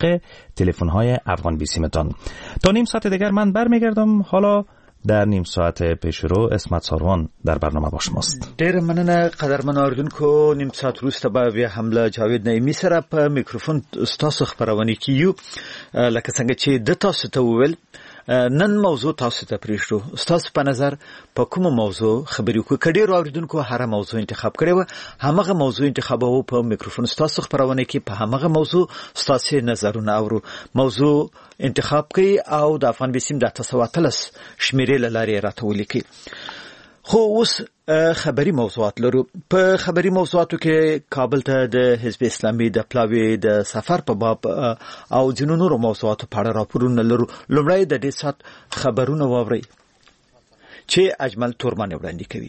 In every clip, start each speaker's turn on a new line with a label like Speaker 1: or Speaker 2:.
Speaker 1: طریق تلفن‌های افغان بیسیمتان. تا نیم ساعت دیگر من برمیگردم. حالا در نیم ساعت پیش رو اسمت ساروان در برنامه با شماست.
Speaker 2: ډیر مننه قدرمن اوریدونکو. نیم ساعت وروسته به بیا حمله جاوید نعیمي سره په میکروفون ستاسو خبرونه کیو. لکه څنګه چې د تاسو ته وویل نن موضوع تاسو ته پریښو. ستاسو په نظر په کومه موضوع خبرې وکړو؟ کډیر اوریدونکو هر موضوع انتخاب کړي و، همغه موضوع انتخابو په میکروفون ستاسو خبرونه کې په همغه موضوع ستاسو نظرونه اورو. موضوع انتخاب کړئ او د افغان بیسیم د 913 شمیرې لارې راته ولیکئ. خو اوس خبري موضوعات لرو. په خبري موضوعاتو کې کابل ته د حزب اسلامي د پلاوی د سفر په باب او ځینو نورو موضوعاتو په اړه راپورونه لرو. لومړی د دې سات خبرونه واورئ چې اجمل تورمان وړاندې کوي.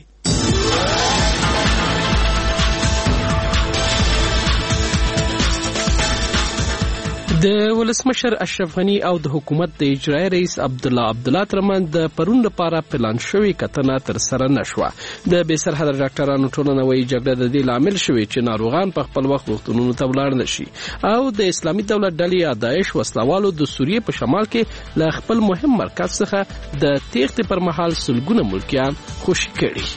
Speaker 3: د ولسمشر اشرف غنی او د حکومت د اجرایی رئیس عبدالله ترمن د پرون لپاره پلان شوی کتنه تر سره نشوه. د بې سرحده ډاکټرانو ټولنه وایي جګړه د دې لامل شوی چې ناروغان په خپل وخت روغتونونو ته ولاړ نشي او د اسلامي دولت ډلې یا داعش وسلوالو د سوریې په شمال کې له خپل مهم مرکز څخه د تېښتې پر مهال سلګونه ملکیان خوشي کړي.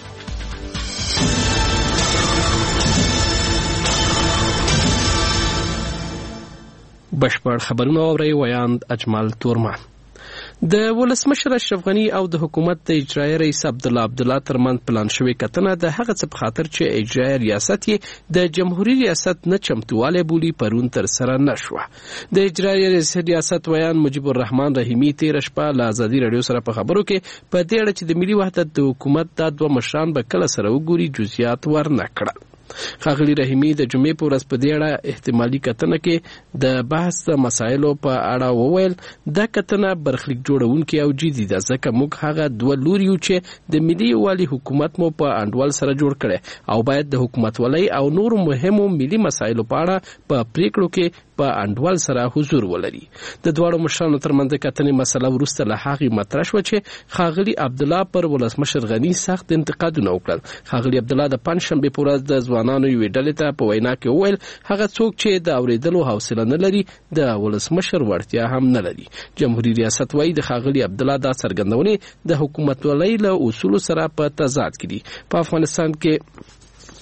Speaker 3: بشپړ خبرونه اوري. ویاند اجمل تورمان. د ولسمشر اشرف غنی او د حکومت د اجرایی رئیس عبدالله ترمن پلان شوی کتنه د هغه څه په خاطر چې اجرایی ریاست یې د جمهوریت ریاست نه چمتواله بولی پرون تر سره نشوه. د اجرایی ریاست ویان مجیب الرحمن رحیمی تیر شپه له ازادي رادیو سره په خبرو کې په دې اړه چې د ملي وحدت د حکومت د دوه مشران به کله سره وګوري جزئیات ورنکړه. ښاغلي رحیمی د جمعې په ورځ په دې اړه احتمالي کتنه کې د بحث مسایلو په اړه وویل دا کتنه برخلیک جوړونکې او جدي ده ځکه موږ هغه دوه لوري یو چې د ملي یووالي حکومت مو په انډول سره جوړ کړي او باید د حکومتولۍ او نور مهمو ملي مسایلو په اړه په پریکړو کې په انډول سره حضور ولري. د دواړو مشرانو ترمنځ کتنې مسله وروسته له هغې مطرح شوه چې ښاغلي عبدالله پر ولسمشر غني سخت انتقادونه وکړل. ښاغلي عبدالله د پنجشنبې په ورځ د ځوانانو یوې ډلې ته په وینا کې وویل هغه څوک چې د اورېدلو حوصله نه لري د ولسمشر وړتیا هم نه لري. جمهوریت ریاست وایي د ښاغلي عبدالله دا څرګندونې د حکومتولۍ له اصولو سره په تضاد کې دي. په افغانستان کې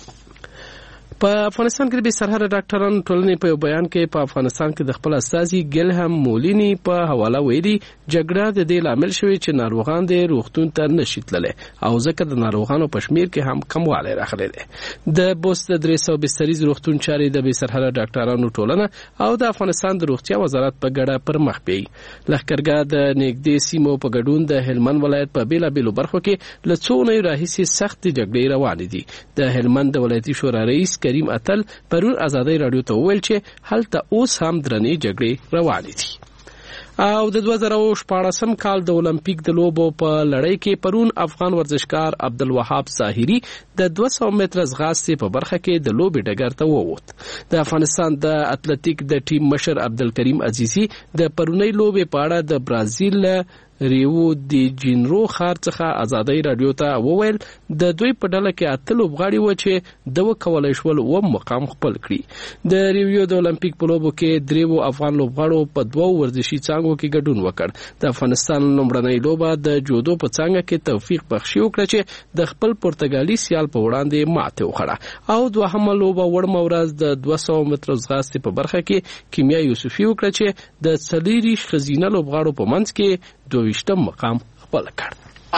Speaker 3: د بې سرحده ډاکټرانو ټولنې په یو بیان کې په افغانستان کې د خپل استازي ګلهم مولینی په حواله ویلي جګړه د دې لامل شوی چې ناروغان د روغتون ته نشي تللی او ځکه د ناروغانو په شمیر کې هم کموالی راغلی دی. د بوست د 300 بستریز روغتون چارې د بې سرحده ډاکټرانو ټولنه او د افغانستان د روغتیا وزارت په ګډه پر مخ بیایي. لښکرګاه د نږدې سیمو په ګډون د هلمند ولایت په بیلابیلو برخو کې له څو اونیو راهیسې سختې جګړې روانې دي. د هلمند د ولایتي شورا رئیس کریم اتل پرون ازادي رادیو ته وویل چې هلته اوس هم درنې جګړې روانې دي. او د 2014 کال د اولمپیک د لوبو په لړۍ کې پرون افغان ورزشکار عبدالوهاب ظاهری د 200 متر ځغاستې په برخه کې د لوبې ډګر ته ووت. د افغانستان د اتلټیک د ټیم مشر عبدالکریم عزیزی د پرونی لوبې په اړه د برازیل ریو دی جینرو ښار څخه ازادي رادیو ته وویل د دوی په ډله کې 8 لوبغاړي و چې د وکولای شول و مقام خپل کړي. د ریو د اولمپیک په لوبو کې دریو افغان لوبغاړو په دوه ورزشي څانګو کې ګډون وکړ. د افغانستان لومړنۍ لوبه د جودو په څانګه کې توفیق بخشي وکړه چې د خپل پرتګالي سیال په وړاندې ماته وخوړه او دوهمه لوبه وړمه ورځ د 200 متر ځغاستې په برخه کې کیمیا یوسفي وکړه چې د څلوري ښځینه لوبغاړو په منځ کې 22 مقام خپل کړ.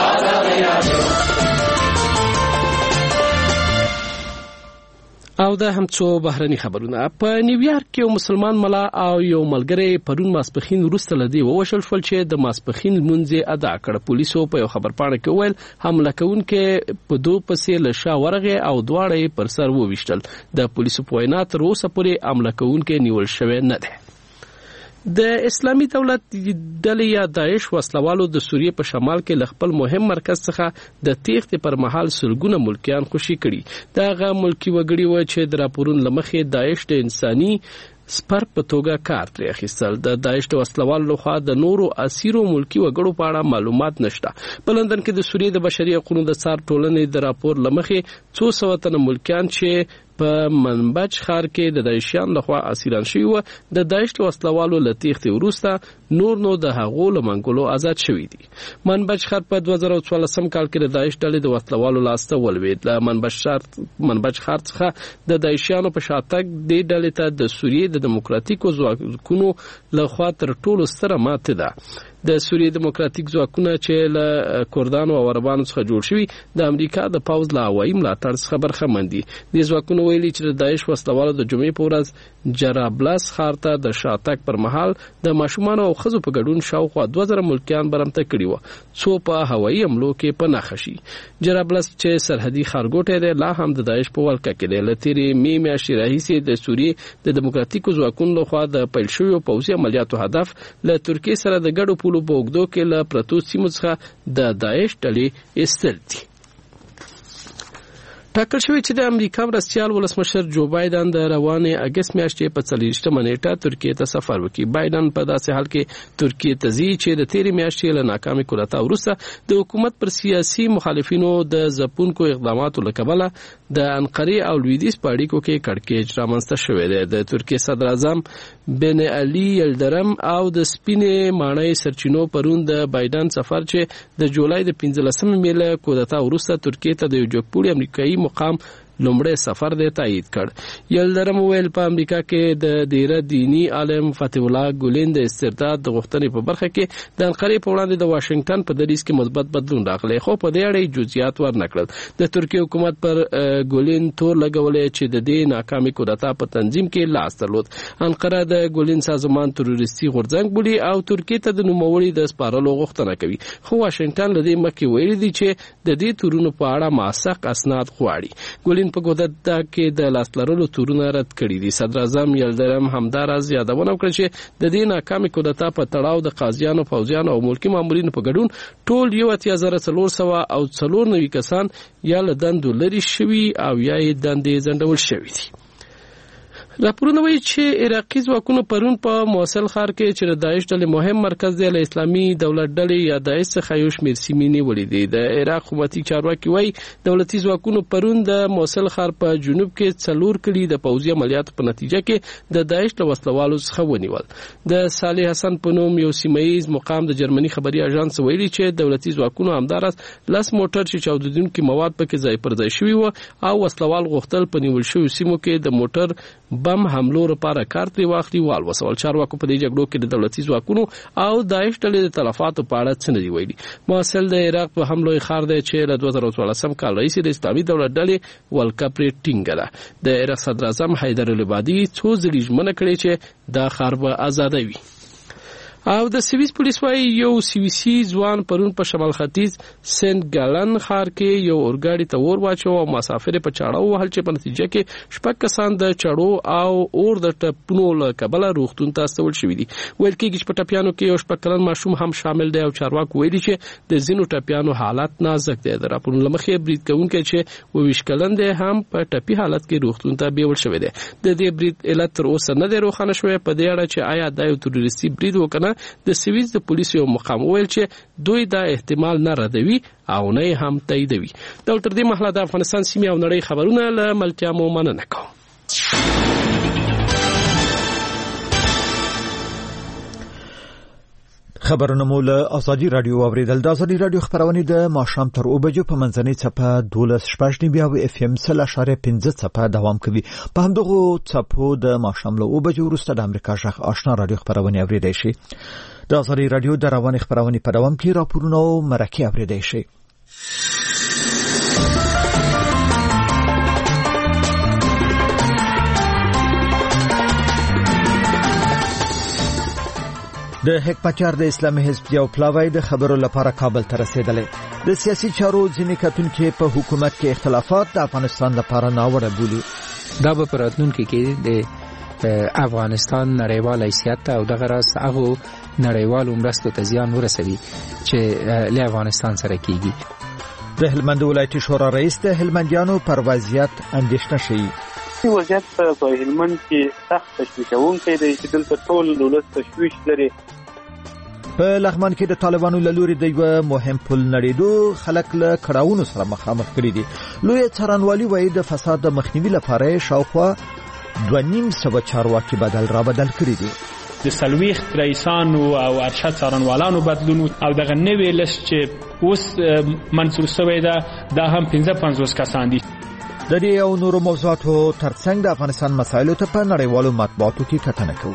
Speaker 3: او دا هم څو بهرني خبرونه. په نیویارک کې یو مسلمان ملا او یو ملګری پرون ماسپخین وروسته لدی ووشل شول چې د ماسپخین لمونځ ادا کړ. پولیسو په یو خبرپاڼه کې ویل حمله کوونکي په دوه پسې له شا ورغه او دواړه پر سر وويشتل. د پولیسو په وینا تر اوسه پورې حمله کوونکي نیول شوی نه دی. د اسلامي دولت ډلې یا داعش وسلوالو د سوریې په شمال کې ل خپل مهم مرکز څخه د تېښتې پر مهال سلګونه ملکیان خوشي کړي. دغه ملکی وګړي و چې د راپورونو لمخې داعش د انساني سپر په توګه کار پرې اخیستل. د داعش د وسلوالو لخوا د نورو اسیرو ملکی وګړو په اړه معلومات نشته. په لندن کې د سوریې د بشري حقوقو د څار ټولنې د راپور لمخې 200 تنه ملکیان چې په منبج ښار کې د داعشیان لخوا اسیران شوي و. د داعش وسلوالو له تېښتې وروسته نور نو د هغو له منګولو آزاد شوي دي. منبج ښار په 2014 کال کې د داعش ډلې د وسلوالو لاسته ولوېد. له منبج ښار څخه د داعشیانو په شاتګ دې ډلې ته د سوریې د دیموکراتیکو ځواکونو لخوا تر ټولو ستره ماته ده. د سوریې دیموکراتیک ځواکونه چې له کردانو او عربانو څخه جوړ شوي د امریکا د پوځ له هوایي ملاتړ څخه برخمن دي. دې ځواکونو ویلي چې د داعش وسلوالو د جمعې په ورځ جرابلس ښار ته د شاتګ پر مهال د ماشومانو او ښځو په ګډون شاوخوا 2000 ملکیان برمته کړي وو څو په هوایي حملو کې پناه شي. جرابلس چې سرحدي ښارګوټی دی لا هم د داعش په ولکه کې دی. له تېرې مې میاشتې راهیسې د سوریې د دیموکراتیکو ځواکونو لخوا د پیل شویو پوځي عملیاتو هدف له ترکیې سره د ګډو پولو په اوږدو کې له پرتو سیمو څخه د داعش ډلې ایستل دي. ټاکل شوی چې د امریکا مرستیال ولسمشر جو بایدن د روانې اگست میاشتې په 40مه نیټه ترکیې ته سفر وکړي. بایدن په داسې حال کې ترکیې ته ځي چې د تېرې میاشتې له ناکامې کودتا وروسته د حکومت پر سیاسي مخالفینو د ځپونکو اقداماتو له کبله د انقرې او لویدیځ په اړیکو کې کړکېچ رامنځته شوی دی. د ترکیې صدر اعظم بن علي یلدرم او د سپینې ماڼۍ سرچینو پرون د بایدن سفر چې د جولای د 15 مې له کودتا وروسته ترکیې ته د یو جګپوړي امریکایي مقام لومړی سفر دی تایید کړ. یلدرم ویل په امریکا کې د ډیره دینی عالم فتح الله ګولین د استرداد د غوښتنې په برخه کې د انقرې په وړاندې د واشنگټن په دریځ کې مثبت بدلون راغلی خو په دې اړه جزئیات ورنکړل. د ترکیې حکومت پر ګولین تور لګولې چې د دې ناکامې کودتا په تنظیم کې لاس درلود. انقره د ګولین سازمان تروریستي غورځنګ بولي او ترکیې ته د نوموړي د سپارلو غوښتنه کوي خو واشنگټن له دې مخکې ویلي دي چې د دې تورونو په اړه موثق اسناد غواړي. ګولین په کودتا کې د لاس لرلو تورونه رد کړي دي. صدر اعظم یلدرم همداراز یادونه وکړه چې د دې ناکامې کودتا په تړاو د قاضیانو، پوځیانو او ملکي مامورینو په ګډون ټول 18400 او 490 کسان یا له دندو لرې شوي او یا یې دندې ځنډول شوي دي. راپورونه وایي چې عراقي ځواکونو پرون په موصل ښار کې چې د داعش ډلې مهم مرکز دی له اسلامي دولت ډلې یا داعش څخه یو شمېر سیمې نیولې دي. د عراق حکومتي چارواکي وایي دولتي ځواکونو پرون د موصل ښار په جنوب کې 4 کلي د پوځي عملیاتو په نتیجه کې د داعش له وسلوالو څخه ونیول. د صالح حسن په نوم یو سیمه‌یز مقام د جرمني خبري اژانس ویلي چې دولتي ځواکونو همداراز 10 موټر چې چاودیدونکي مواد پکې ځای پر ځای شوي وو او وسلوال غوښتل په نیول شویو سیمو کې د موټر بم حملو لپاره کار ترې واخلي والوسول. چارواکو په دې جګړو کې د دولتي ځواکونو او داعش ډلې د تلفاتو په اړه څه نه دي ویلي. موصل د عراق په حملو ښار دی چې له 2014 کال راهیسې د اسلامي دولت ډلې ولکه پرې ټینګه ده. د عراق صدر اعظم حیدر العبادي څو ځلې ژمنه کړې چې دا ښار به آزادوي. او د سویس پولیس وايي یو سویسي ځوان پرون په شمال ختیځ سنت ګالن ښار کې یو اورګاډي ته اور واچو او مسافر په چاړه وهل چې په نتیجه کې شپږ کسان د چړو او اور د ټپونو له کبله روغتون ته استول شوي دي. ویل کېږي چې په ټپیانو کې یو شپږ کلن ماشوم هم شامل دی او چارواکو ویلي چې د ځینو ټپیانو حالت نازک دی. د راپورونو له مخې برید کوونکی چې 22 کلن دی هم په ټپي حالت کې روغتون ته بیول شوی دی. د دې برید علت تر اوسه نه دی روښانه شوی په دې اړه چې آیا دا یو تروریستي برید وکنه. د سویس د پولیسو یو مقام ویل چې دوی دا احتمال نه ردوي او نه هم تاییدوي. دا تر دې مهاله د افغانستان سیمې او نړۍ خبرونه له ملتیا مو مننه کوم.
Speaker 2: خبرونه مو له ازادي رادیو اوریدل. د ازادي رادیو خبرونه د ماښام تر 2 بجو په منځنۍ څپه 12 بیا او اف ام 0.5 څپه دوام کوي. په همدغه څپو د ماښام له 2 بجو وروسته د امریکا ژغ آشنا رادیو خبرونه اوریدای شي. د ازادي رادیو د رواني خبرونه په دوام کې راپورونه او مرکه اوریدای شي. د حکمتیار د اسلامي حزب یو پلاوی د خبرو لپاره کابل ته رسیدلې. د سیاسي چارو ځینې کتونکو په حکومت کې اختلافات د افغانستان لپاره ناوړه بولي.
Speaker 4: دا به پراتونکو کې د افغانستان نړیوال حیثیت او دغه راز هغه نړیوال مرستو ته زیان ورسوي چې له افغانستان سره کیږي.
Speaker 2: د هلمند ولایتي شورا رئیس د هلمندیانو پر وضعیت اندېښنه شوی.
Speaker 5: وضعیت په هلمند کې سخت تشویشونکی دی چې دلته ټول دولت تشویش لري.
Speaker 2: په لغمان کې د طالبانو له لوري د یو مهم پل نړیدو خلک له کړاوونو سره مخامخ کړي دي. لوی څارنوالي وایي د فساد د مخنیوي لپاره شاوخوا 2.5 چارواکي بدل کړي دي.
Speaker 5: د سلويخ رئیسانو او ارشد څارنوالانو بدلون او دغه نوې لست چې اوس منسوخ شوی ده دا هم 55 کسان دي.
Speaker 2: د دې او نورو موضوعاتو ترڅنګ د افغانستان مسایلو ته په نړیوالو مطبوعاتو کې کتنه کوو.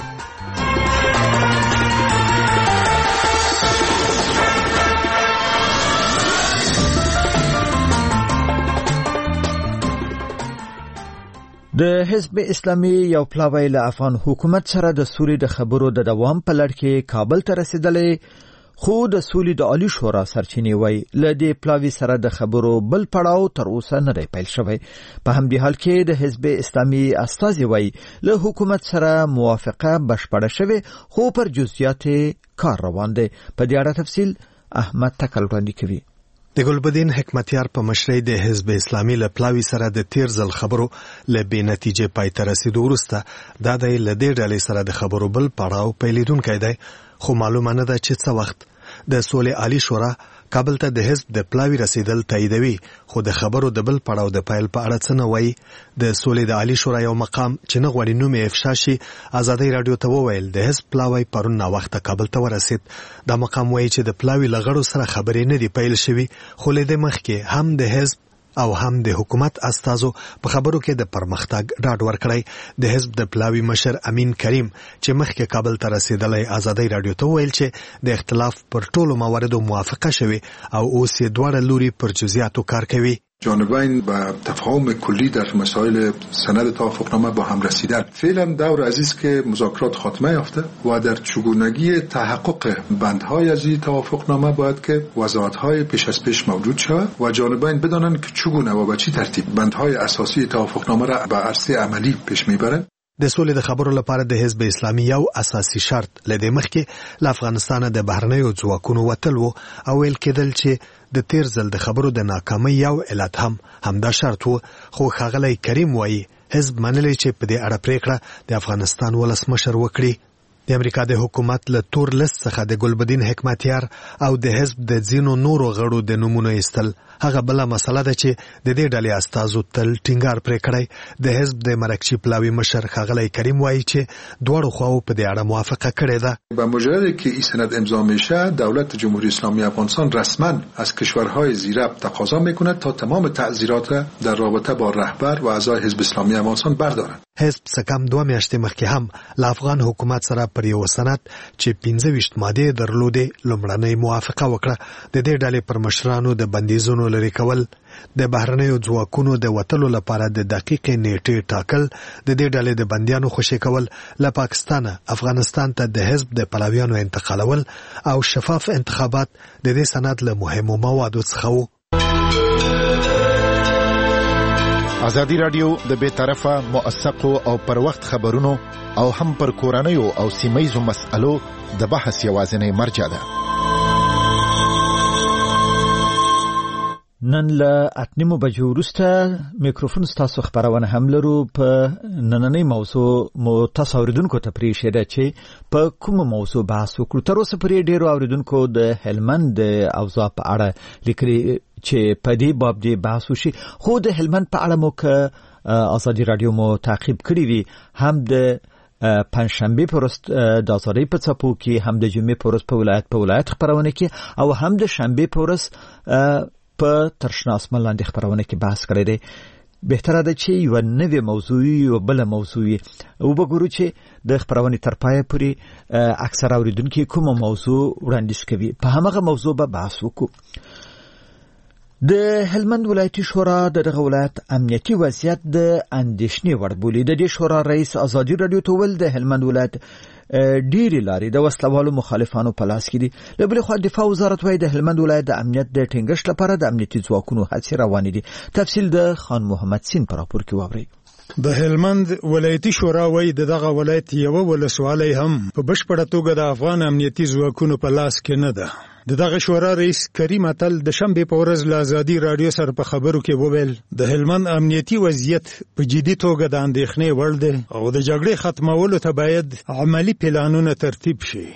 Speaker 2: د حزب اسلامي یو پلاوی له افغان حکومت سره د سولې د خبرو د دوام په لړ کې کابل ته رسیدلې، خو د سولې د عالی شورا سرچینې وایي له دې پلاوی سره د خبرو بل پړاو تر اوسه نه دی پیل شوی. په همدې حال کې د حزب اسلامي استازي وایي له حکومت سره موافقه بشپړه شوه، خو پر جزئیات کار روان دی. په دې اړه تفصیل احمد تکل وړاندې کوي.
Speaker 6: د ګلبدین حکمتیار په مشرۍ د حزب اسلامي له پلاوی سره د تیر ځل خبرو له بې نتیجې پای ته رسیدو وروسته دا د دې ډلې سره د خبرو بل پړاو پیلېدونکی دی، خو معلومه نه ده چې څه وخت. د سولې عالی شورا کابل ته د حزب د پلاوی رسیدل تاییدوي، خو د خبرو د بل پړاو د پیل په اړه څه نه وایي. د سولې د عالی شورا یو مقام چې نه غواړي نوم یې افشا شي ازادۍ راډیو ته وویل د حزب پلاوی پرون ناوخته کابل ته ورسید. دا مقام وایي چې د پلاوی له غړو سره خبرې نه دي پیل شوي، خو له دې مخکې هم د حزب او هم د حکومت استازو په خبرو کې د پرمختګ ډاډ ورکړی. د حزب د پلاوی مشر امین کریم چې مخکې کابل ته رسیدلی ازادۍ راډیو ته ویل چې د اختلاف پر ټولو مواردو موافقه شوي او اوس یې دواړه لوري پر جزئیاتو کار کوي.
Speaker 7: جانبین به تفاهم کلی در مسائل سند توافقنامه با هم رسیدن. فعلا دور عزیز که مذاکرات خاتمه یافته و در چگونگی تحقق بندهای از این توافقنامه باید که وضاحت‌های پیش از پیش موجود شود و جانبین بدانند که چگونه و به چه ترتیب بندهای اساسی توافقنامه را به عرصه عملی پیش میبرند.
Speaker 6: د سولې د خبرو لپاره د حزب اسلامي یو اساسي شرط لدې مخکې له افغانستان د بهرنیو ځواکونو وتل وو او ویل کېدل چې د تیر ځل د خبرو د ناکامۍ یو علت هم همدا شرط وو. خو ښاغلی کریم وایي حزب منلی چې په دې اړه پریکړه د افغانستان ولسمشر وکړي. د امریکا د حکومت له تور لیست څخه د ګلبدین حکمتیار او د حزب د ځینو نورو غړو د نومونو ایستل هغه بله مسله ده چې د دې ډلې استازو تل ټینګار پرې کړی. د حزب د مرکچی پلاوی مشر ښاغلی کریم وایي چې دواړو خواو په دې اړه موافقه کړې ده.
Speaker 7: با مجرد که این سند امضا میشه دولت جمهوری اسلامی افغانستان رسما از کشورهای زیرب تقاضا میکند تا تمام تعزیرات را در رابطه با رهبر و اعضای حزب اسلامی افغانستان بردارند.
Speaker 6: حزب څه کم 2 میاشتې مخکې هم له افغان حکومت سره پر یو سند چې 25 مادې درلودې لومړنۍ موافقه وکړه. د دې ډلې پر مشرانو د بندیزونو لرې کول، د بهرنیو ځواکونو د وتلو لپاره د دقیقې نیټې ټاکل، د دې ډلې د بندیانو خوشي کول، له پاکستانه افغانستان ته د حزب د پلاویانو انتقالول او شفاف انتخابات د دې سند له مهمو موادو څخه وو.
Speaker 8: ازادي راډیو د بې طرفه موثقو او پر وخت خبرونو او هم پر کورنیو او سیمایزو مسألو د بحث یوازینی مرجع ده.
Speaker 2: نن له 8:30 بجو وروسته میکروفون ستاسو خبرونه هم لرو. په نننۍ موضوع مو تاسو اوریدونکو ته پریښه ده چې په کوم موضوع بحث وکړو. تر اوسه پرې ډیرو اوریدونکو د هلمند اوضاع په اړه لیکلي چې په دې باب دې بحث وشي، خو د هلمند په اړه مو که ازادي راډیو مو تعقیب کړی وي هم د پنځشنبه پرست د ازادۍ په څپو کې، هم د جمعې پرست په ولایت خبرونه کې او هم د شنبه پرست په ترشناسمه لاندې خبرونه کې بحث کړی دی. بهتره ده چې یو نوې موضوع یو بل موضوع او وګورو چې د خبرونه تر پای پورې اکثر اوریدونکو کومه موضوع وړاندیز کوي، په هغه موضوع به بحث وکړو. د هلمند ولایتي شورا دغه ولایت امنیتي وضعیت د اندېښنې وړ بولي. د دې شورا رئیس ازادي راډیو ته ویل د هلمند ولایت ډېری لارې د وسلوالو مخالفانو په لاس کې دي. له بلې خوا دفاع وزارت وایي د هلمند ولایت د امنیت د ټینګښت لپاره د امنیتي ځواکونو هڅې روانې دي. تفصیل د خان محمد سین په راپور کې واورئ.
Speaker 9: د هلمند ولایتي شورا وایي دغه ولایت یو ولسوالۍ هم په بشپړه توګه د افغان امنیتي ځواکونو په لاس کې نه ده. دغه شورا رئیس کریم اتل د شنبه په ورځ له ازادي راډیو سره په خبرو کې وویل د هلمند امنیتي وضعیت په جدي توګه د اندېښنې وړ دی او د جګړې ختمولو ته باید عملی پلانونه ترتیب شي.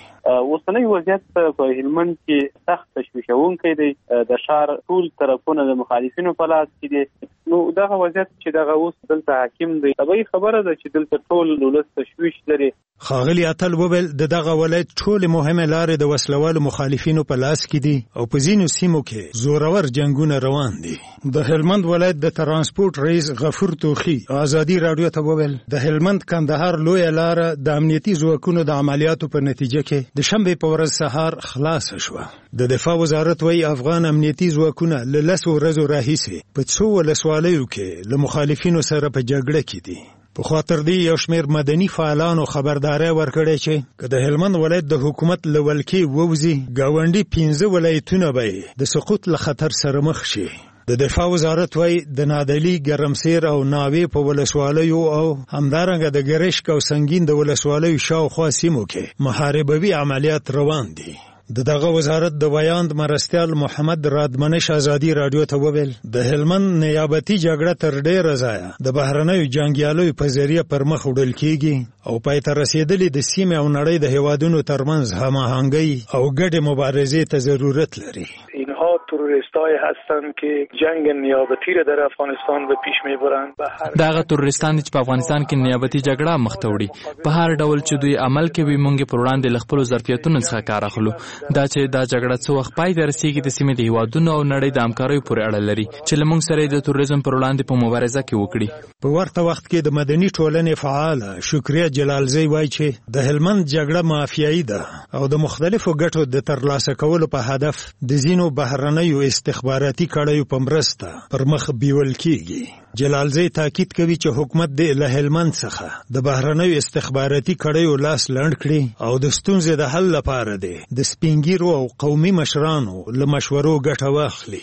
Speaker 10: اوسنی وضعیت په هلمند کې سخت تشویشونکی دی. د ښار ټول طرفونه د مخالفینو په لاس کې دي. نو دغه وضعیت چې دغه اوس دلته حاکم دی، طبیعي خبره ده چې دلته ټول ولس تشویش لري.
Speaker 9: ښاغلي اتل وویل د دغه ولایت ټولې مهمې لارې د وسلوالو مخالفینو په لاس کې دي او په ځینو سیمو کې زورور جنګونه روان دي. د هلمند ولایت د ترانسپورت رئیس غفور توخی ازادي رادیو ته وویل د هلمند کندهار لویه لار د امنیتي ځواکونو د عملیاتو په نتیجه کې د شنبې په ورځ سهار خلاص شوه. د دفاع وزارت وايي افغان امنیتي ځواکونه له 10 ورځو راهیسې په څو ولسوالیو کې له مخالفینو سره په جګړه کې دي. په خاطر دی یو شمېر مدني فعالانو خبرداري ورکړې چې که د هلمند ولایت د حکومت له ولکې ووځي ګاونډي 15 ولایتونه به د سقوط له خطر سره مخ شي. د دفاع وزارت وايي د نادعلي، ګرمسیر او ناوې په ولسوالیو او همدارنګه د ګرشک او سنگین د ولسوالیو شاوخوا سیمو کې محاربوي عملیات روان دي. دغه وزارت د ویاند مرستیال محمد رادمنش ازادي رادیو ته وویل د هلمند نیابتي جګړه تر ډیره ځایه د بهرنیو جنگیالیو په ذریعه پر مخ وړل کیږي او پای ته رسیدلې د سیمې او نړۍ د هیوادونو ترمنځ هماهنګي او ګډې مبارزې ته ضرورت لري.
Speaker 11: اینها تروریستای هستند که جنگ نیابتی را در افغانستان به پیش میبرند.
Speaker 12: دغه تروریستان چې په افغانستان کې نیابتي جګړه مخ ته وړي په هر ډول چې دوی عمل کوي مونږ پر وړاندې له خپلو ظرفیتونو څخه کار اخلو. دا چې دا جګړه څو وخت پای ته رسیږي د سیمې د هیوادونو او نړۍ د همکاریو پورې اړه لري چې له موږ سره د تروریزم پر وړاندې په مبارزه کې وکړي.
Speaker 9: په ورته وخت کې د مدني ټولنې فعال شکریه جلالزی وایي چې د هلمند جګړه مافیایي ده او د مختلفو ګټو د ترلاسه کولو په هدف د ځینو بهرنیو استخباراتي کړیو په مرسته پر مخ بیول کیږي. جلالزی تاکید کوي چې حکومت د له هلمند څخه د بهرنیو استخباراتي کړیو لاس لنډ کړي او د ستونزې د حل لپاره دی د سپینګیرو او قومي مشرانو له مشورو ګټه واخلي.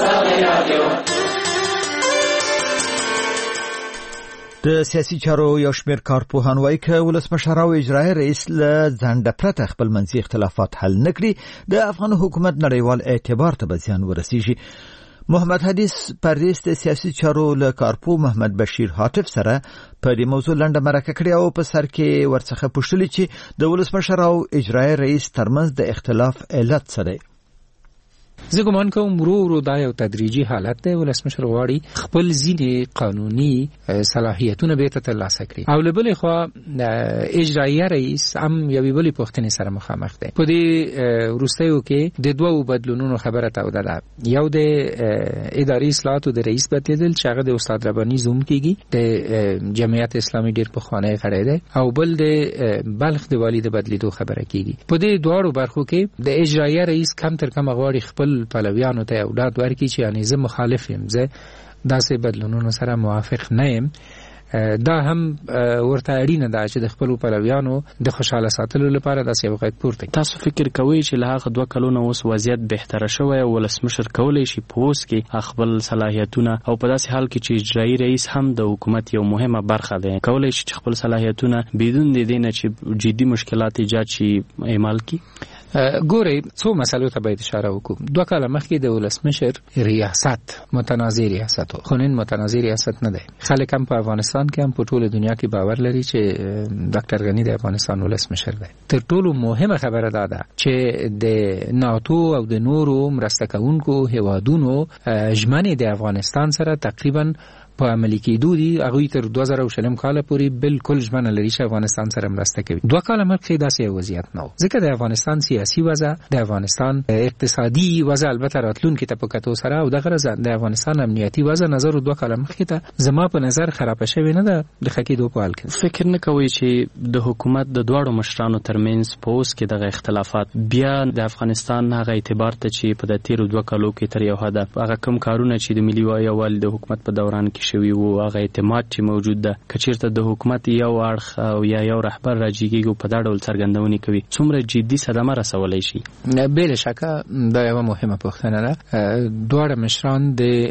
Speaker 2: د سیاسي چارو یو شمېر کارپوهان وایي که ولسمشر او اجرایي رئیس له ځنډه پرته خپل منځي اختلافات حل نکړي د افغان حکومت نړیوال اعتبار ته به زیان ورسیږي. محمد حدیث پردیس د سیاسي چارو له کارپو محمد بشیر حاتف سره په دې موضوع لنډه مرکه کړې او په سر کې ورڅخه پوښتلي چې د ولسمشر او اجرایي رئیس ترمنځ د اختلاف علت څه دی.
Speaker 4: زه ګمان کوم ورو دا یو تدریجي حالت دی. ولسمشر غواړي خپل ځینې قانوني صلاحیتونه بیرته ترلاسه کړي او له بلې خوا اجرایي رئیس هم یوې بلې پوښتنې سره مخامخ دی. په دې وروستیو کې د دوو بدلونونو خبره توده ده. یو د اداري اصلاحاتو د رئیس بدلیدل چې هغه د استاد رباني زوم کېږي د جمعیت اسلامي ډېر پخوانی غړی دی او بل د بلخ د والي د بدلیدو خبره کېږي. په دې دواړو برخو کې د اجرایي رئیس کم تر کم غواړي خپل پلویانو ته یو ډاډ ورکړي چې یعنی زه مخالف یم، زه داسې بدلونونو سره موافق نه یم. دا هم ورته اړینه ده چې د خپل پلویانو د خوشاله ساتلو لپاره داسې یو غږ پورته کړي.
Speaker 13: تاسو فکر کوئ چې له هغه 2 کلونو اوس وضعیت بهتره شوی او ولسمشر کولی شي په اوس کې خپل صلاحیتونه او په داسې حال کې چې اجرایي رئیس هم د حکومت یو مهمه برخه ده کولی شي چې خپل صلاحیتونه بدون د دې نه چې جدي مشکلات ایجاد شي اعمال کړي؟
Speaker 4: ګورئ څو مسلو ته باید اشاره وکړو. 2 کاله مخکې د ولسمشر ریاست متنازع ریاست خو نن متنازع ریاست نه دی. خلک هم په افغانستان کې هم په ټوله دنیا کې باور لري چې ډاکټر غنی د افغانستان ولسمشر دی. تر ټولو مهمه خبره دا ده چې د ناتو او د نورو مرسته کوونکو هیوادونو ژمنې د افغانستان سره تقریبا په عملي کېدو دي. هغوی تر 2020 کال پورې بالکل ژمنه لري چې افغانستان سره مرسته کوي. 2 کاله مخکې داسې وضعیت نه و ځکه د افغانستان سیاسي وضع، د افغانستان اقتصادي وضع البته راتلونکي ته په کتو سره او د غرض د افغانستان امنیتي وضع نظر 2 کاله مخکې ته زما په نظر خراب شوی نه ده د خکېدو په حال کې.
Speaker 13: فکر نه کوي چې د حکومت د دواړو مشرانو ترمنځ په اوس کې دغه اختلافات بیا د افغانستان هغه اعتبار ته چې په د تیرو 2 کالو کې تر یو حد هغه کم کارونه چې د ملي یووالي د حکومت په دوران کې شوی وو هغه اعتماد چې موجود ده کچیرته د حکومت یو اړخ او یا یو رهبر راجیږي په دا ډول څرګندونې کوي څومره جدي صدمه رسولای شي؟
Speaker 4: بلا شکه دا یو مهمه پوښتنه ده. دواړه مشران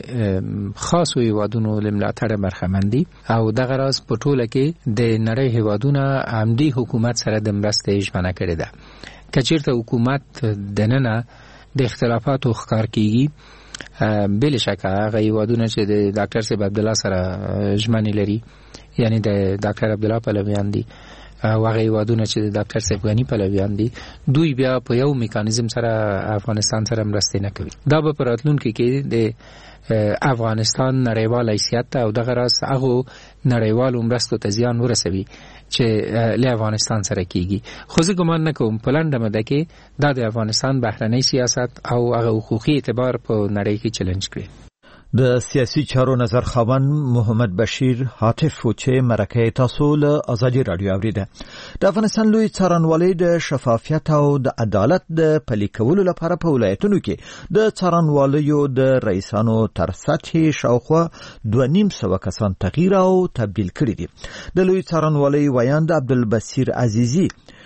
Speaker 4: د خاصو هیوادونو لملاتړ برخمندي او دغه راز په ټوله کې د نړۍ هیوادونه عمدي حکومت سره د مرستې ژمنه کړې ده. کچیرته حکومت دننه د اختلافاتو ښکار کیږي بل شکه هغه هیوادونه چې د ډاکټر صاحب عبدالله سره ژمنې لري یعنی د ډاکټر عبدالله پلویان دي او هغه هیوادونه چې د ډاکټر صاحب غنی پلویان دي دوی بیا په یو میکانیزم سره افغانستان سره مرسته نه کوي. دا به پراتلونکو کې د افغانستان نړیوال حیثیت او دغه راس هغه نړیوال مرستو ته زیان ورسوي چې له افغانستان سره کیږي. خو زه ګمان نه کوم په لنډه موده کې دا د افغانستان بهرنی سیاست او هغه حقوقي اعتبار په نړۍ کې چیلنج کړي.
Speaker 2: د سیاسي چارو نظر خاوند محمد بشیر حاتف چې مرکه تاسو له ازادي رادیو اوریده. د افغانستان لوی څارنوالۍ د شفافیت او د عدالت د پلي کولو لپاره په ولایتونو کې د څارنوالیو د رئیسانو تر سطحې شاوخوا 2.5 کسان تغییر او تبدیل کړي دي. د لوی څارنوالۍ ویاند عبدالبصیر عزیزی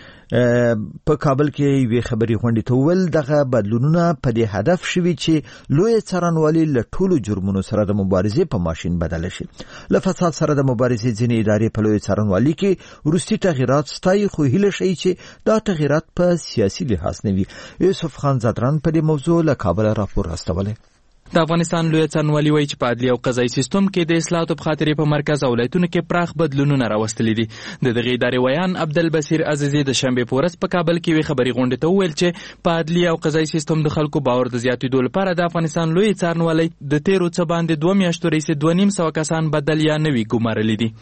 Speaker 2: په کابل کې وی خبري غونډې ته ویل دغه بدلونونه په دې هدف شوي چې لوی څارنوالي له ټولو جرمونو سره د مبارزې په ماشين بدل شي. له فساد سره د مبارزې ځینې ادارې په لوی څارنوالي کې وروستي تغیرات ستایي خو هیله شي چې دا تغیرات په سیاسي لحاظ نه وي. یوسف خان زادران په دې موضوع له کابل راپور راستولی.
Speaker 12: د افغانستان لوی څارنوالي وایي چې په عدلي او قضایي سیستم کې د اصلاحاتو په خاطر په مرکز او ولایتونو کې پراخ بدلونونه راوستلي دي. د دغه ادارې ویان عبدالبصیر عزیزی د شنبې په ورځ په کابل کې وی خبري غونډې ته وویل چې په عدلي او قضایي سیستم د خلکو باور د زیاتېدو لپاره د افغانستان لوی څارنوالي د تیرو څه باندې 2 میاشتو رئیس 2.5 کسان بدل یا نوي ګمارلي دي.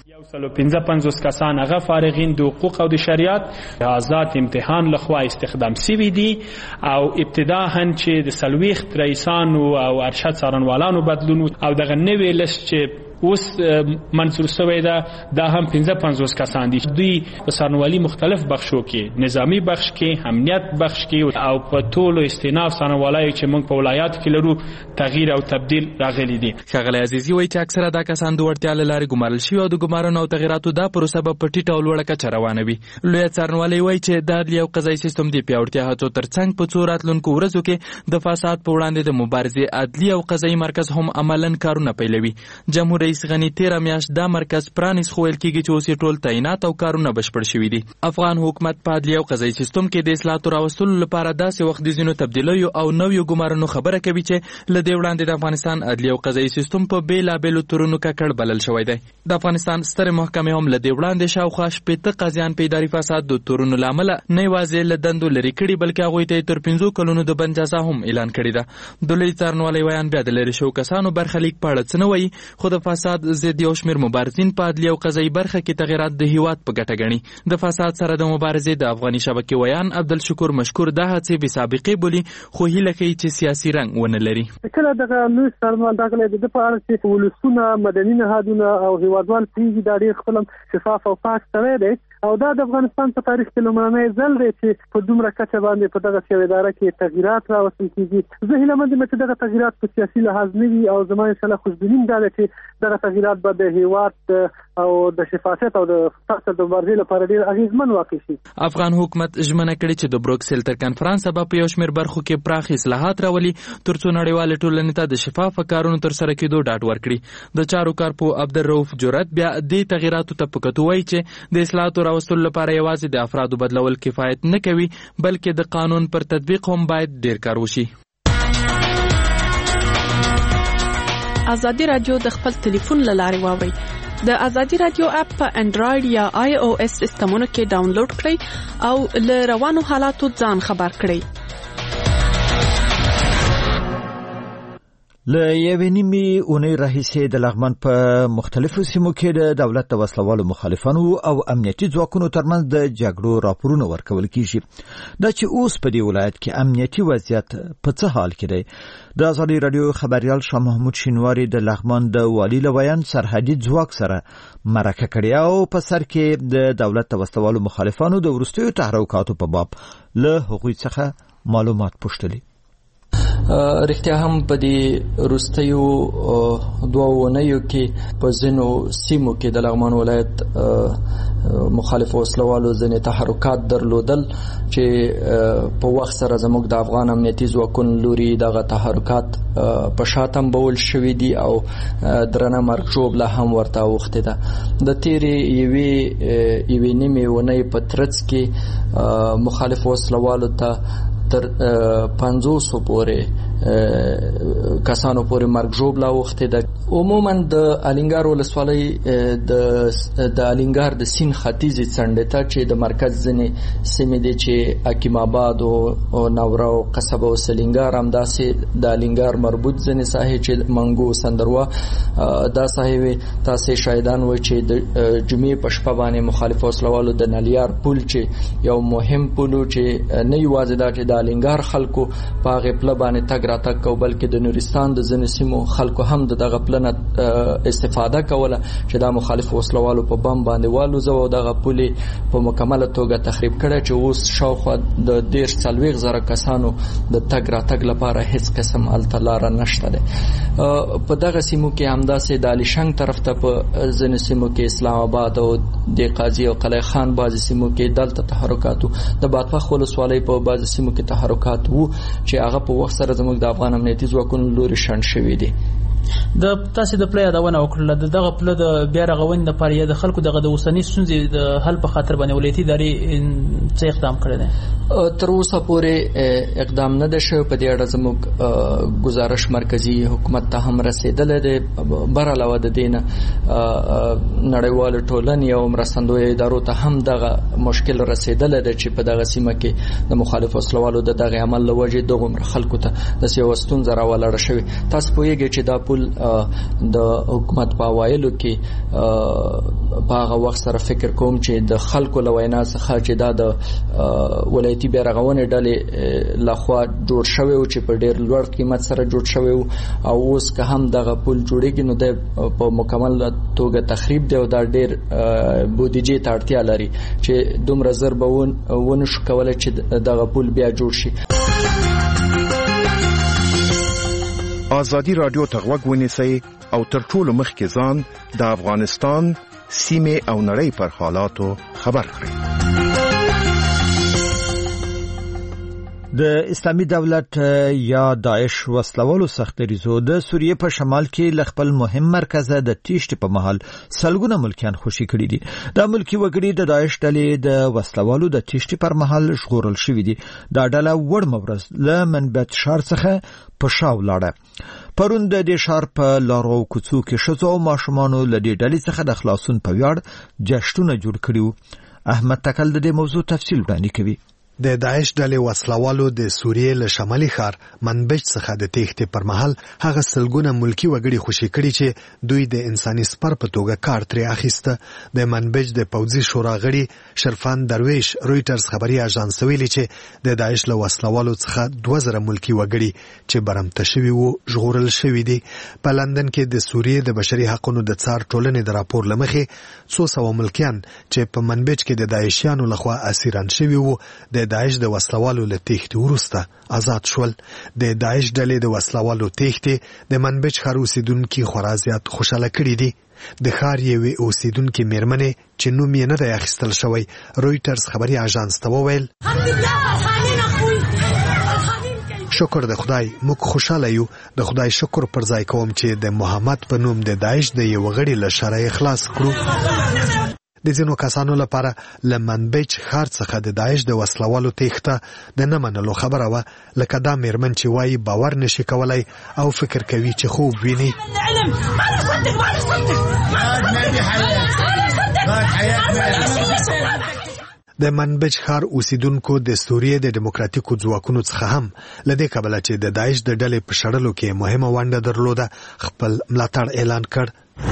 Speaker 5: 155 کسان هغه فارغین د حقوق او د شریعت آزاد امتحان لخوا استخدام شوي دي او ابتداءً چې د سلويخت رئیسانو او ارشد څارنوالانو بدلون او دغه نوې لست چې اوس منصور شوی دا هم 55 کسان دي. دوی په څارنوالي مختلف بخشو کې نظامی بخش کې امنیت بخش کې او په ټولو استیناف څارنوالۍ چې موږ په ولایت کې لرو تغییر او تبدیل راغلي دي.
Speaker 12: ښاغلی عزیزي وایي چې اکثره دا کسان د وړتیا له لارې ګمارل شوي او د ګمارنو او تغییراتو دا پروسه به په ټیټه او لوړه کچه روانه وي. لوی څارنوالۍ وایي چې د عدلي او قضایي سیستم د پیاوړتیا هڅو ترڅنګ په څو راتلونکو ورځو کې د فساد په وړاندې د مبارزې عدلي او قضایي مرکز هم عملاً کارونه پیلوي. جمهور رئیس غنی 13 میاشت دا مرکز پرانیس خویل کېږي چې اوس ټول تعینات او کارونه بشپړ شوي دي. افغان حکومت په عدلي او قضایي سیستم کې د اصلاحاتو راوستلو لپاره داسې وخت د ځینو تبدیلیو او نویو ګمارنو خبره کوي چې له دې وړاندې د افغانستان عدلي او قضایي سیستم په بېلابېلو تورونو ککړ بلل شوی دی. د افغانستان سترې محکمې هم له دې وړاندې شاوخوا 80 قاضیان په اداري فساد د تورونو له امله نه یوازې له دندو لرې کړي بلکې هغوی ته تر 15 کلونو د بند جزا هم اعلان کړې ده. د لوی څارنوالۍ ویان بیا د لرې شوو کسانو برخلیک په اړه څه نه وایي خو د فساد ضد یو شمېر مبارزین په عدلي او قضایي برخه کې تغیرات د هیواد په ګټه ګڼي. د فساد سره د مبارزې د افغاني شبکې ویان عبدالشکور مشکور دا هڅې بې سابقې بولي خو هیله کوي چې سیاسي رنګ ونه لري.
Speaker 14: کله دغه لوی څارنوال دغه د په اړه چې ولسونه مدني نهادونه او هیوادوال پیږي دا ډېر خپل شفاف او پاک سوی دی او دا د افغانستان په تاریخ کې لومړنی ځل دی چې په دومره کچه باندې په دغه یو اداره کې تغیرات راوستل کېږي. زه هیله مند یم چې دغه تغیرات په سیاسي لحاظ نه وي او زما انشاءالله خوشبیني دا ده چې دغه تغیرات به د هیواد او د شفافیت او د فساد د مبارزې لپاره ډېر اغېزمن واقع شي.
Speaker 12: افغان حکومت ژمنه کړې چې د بروکسل تر کنفرانس به په یو شمېر برخو کې پراخ اصلاحات راولي ترڅو نړیوال ټولنې ته د شفاف کارونو تر سره کېدو ډاډ ورکړي. د چارو کارپو عبدالرؤف جرأت بیا دې تغیراتو ته په کتو وایي چې د اصلاحاتو راوستلو لپاره یوازې د افرادو بدلول کفایت نه کوي بلکې د قانون پر تطبیق هم باید ډېر کار وشي.
Speaker 15: ازادي رادیو د خپل ټلیفون له لارې واورئ. د ازادي رادیو اپ په انډراید یا آی او اس سیسټمونو کې ډاونلوډ کړئ او له روانو حالاتو ځان خبر کړئ.
Speaker 2: له یوې نیمې اونۍ راهیسې د لغمان په مختلفو سیمو کې د دولت د وسلوالو مخالفانو او امنیتي ځواکونو ترمنځ د جګړو راپورونه ورکول کیږي. دا چې اوس په دې ولایت کې امنیتي وضعیت په څه حال کې دی. د ازادي رادیو خبريال شاه محمود شینواری د لغمان د والي لویان سرحدي ځواک سره مرکه کړې او په سر کې د دولت د وسلوالو مخالفانو د ورستیو تحرکاتو په باب له هغوی څخه معلومات پوښتلي.
Speaker 16: رښتیا هم په دې وروستیو 2 اونیو کې په ځینو سیمو کې د لغمان ولایت مخالف وسلوالو ځینې تحرکات درلودل چې په وخت سره زموږ د افغان امنیتي ځواکونو لوري دغه تحرکات په شاتم بول شوي دي او درنه مرګ ژوبله هم ورته اوښتې ده. د تیرې یوې نیمې اونۍ په ترڅ کې مخالف وسلوالو ته تر 500 پورې کسانو پورې مرګ ژوبله اوښتې ده. عموما د الینګار ولسوالۍ د الینګار د سین ختیځې څنډې ته چې د مرکز ځینې سیمې دي چې حکیم آباد او نوره او قصبه او سلینګار همداسې د الینګار مربوط ځینې ساحې چې منګو سندروا دا ساحې وي. تاسې شاهدان وئ چې د جمعې په شپه باندې مخالف وسلوالو د نلیار پل چې یو مهم پل چې نه یوازې دا چې د الینګار خلکو په هغې پله باندې تګ راتګ کو بلکې د نورستان د ځینې سیمو خلکو هم د دغه پله نه استفاده کوله چې دا مخالف وسلوالو په بم باندې والوزه او دغه پل په مکمله توګه تخریب کړی چې اوس شاوخوا د 40,000 کسانو د تګ راتګ لپاره هیڅ قسم هلته لاره نشته ده. په دغه سیمو کې همداسې د علیشنګ طرف ته په ځینې سیمو کې اسلام آباد او د قاضي او قلعه خان بعضې سیمو کې دلته تحرکات وو. د بادپخ ولسوالۍ په بعضې سیمو کې تحرکات وو چې هغه په وخت سره زموږ د افغان امنیتي ځواکونو لوري شنډ شوي دي.
Speaker 17: د تاسو د پله یادونه وکړله دغه پله د بیا رغونې لپاره یا د خلکو دغه د اوسنۍ ستونزې د حل په خاطر باندې ولایتي ادارې څه اقدام کړی دی؟
Speaker 16: تر اوسه پورې اقدام نه ده شوی. په دې اړه زموږ ګزارش مرکزي حکومت ته هم رسېدلی دی. بر علاوه د دې نه نړیوالو ټولنې او مرستندویه ادارو ته هم دغه مشکل رسېدلی دی چې په دغه سیمه کې د مخالف وسلوالو د دغه عمل له وجې دغومره خلکو ته داسې یوه ستونزه راولاړه شوې. تاسو پوهېږئ چې دا پل د حکومت په اوایلو کې په هغه وخت سره فکر کوم چې د خلکو له وینا څخه چې دا د ولایتي بیا رغونې ډلې لخوا جوړ شوی و چې په ډېر لوړ قیمت سره جوړ شوی و او اوس که هم دغه پل جوړېږي نو د په مکمل توګه تخریب دی او دا ډېر بودیجې ته اړتیا لري چې دومره زر به ونه شو کولی چې دغه پل بیا جوړ شي.
Speaker 8: آزادی رادیو ته غوږ ونیسئ او تر ټولو مخکې ځان د افغانستان سیمې او نړۍ پر حالاتو خبر کړئ.
Speaker 2: د اسلامي دولت یا داعش وسلوالو سختریزو د سوریې په شمال کې ل خپل مهم مرکز د تیشت په محل سلګونه ملکیان خوشي کړي دي. د ملکی وګړي د داعش ډلې د وسلوالو د تیشت پر محل ژغورل شوې دي. دا ډله وړ مورز ل منبت شهر څخه په شاو لاړه. پرون د دې شهر په لارو کوڅو کې ښځو او ماشومانو له دې ډلې څخه د خلاصون په ویاړ جشنونه جوړ کړي. احمد تکل د دې موضوع تفصیل وړاندې کوي.
Speaker 6: د داعش ډلې وسلوالو د سوریې له شمالي ښار منبج څخه د تېښتې پر مهال هغه سلګونه ملکی وګړي خوشي کړي چې دوی د انساني سپر په توګه کار ترې اخیسته. د منبج د پوځي شورا غړي شرفان درویش رويټرز خبري اژانس ویلي چې د داعش له وسلوالو څخه 2000 ملکی وګړي چې برمته شوي وو ژغورل شوي دي. په لندن کې د سوریې د بشري حقوقو د څار ټولنې د راپور لمخې 200 ملکیان چې په منبج کې د داعشیانو لخوا اسیران شوي وو د داعش د وسلوالو له تېښتې وروسته آزاد شول. د داعش ډلې د وسلوالو تېښتې د منبج ښار اوسیدونکي خورا زیات خوشاله کړي دي. د ښار یوې اوسیدونکې میرمنې چې نوم یې نه دی اخیستل شوی رويټرز خبري اژانس ته وویل شکر د خدای موږ خوشاله یو. د خدای شکر پر ځای کوم چې د محمد په نوم د داعش د یو غړي له شره خلاص کړو. د ځینو کسانو لپاره له منبج ښار څخه د داعش د وسلوالو تېښته د نه منلو خبره وه، لکه دا میرمن چې وایي باور نشي کولای او فکر کوي چې خوب ویني. د منبج ښار اوسیدونکو د سوریې د دیموکراتیکو ځواکونو څخه هم لدې کبله چې د داعش د ډلې په شړلو کې مهمه ونډه درلوده خپل ملاتړ اعلان کړ.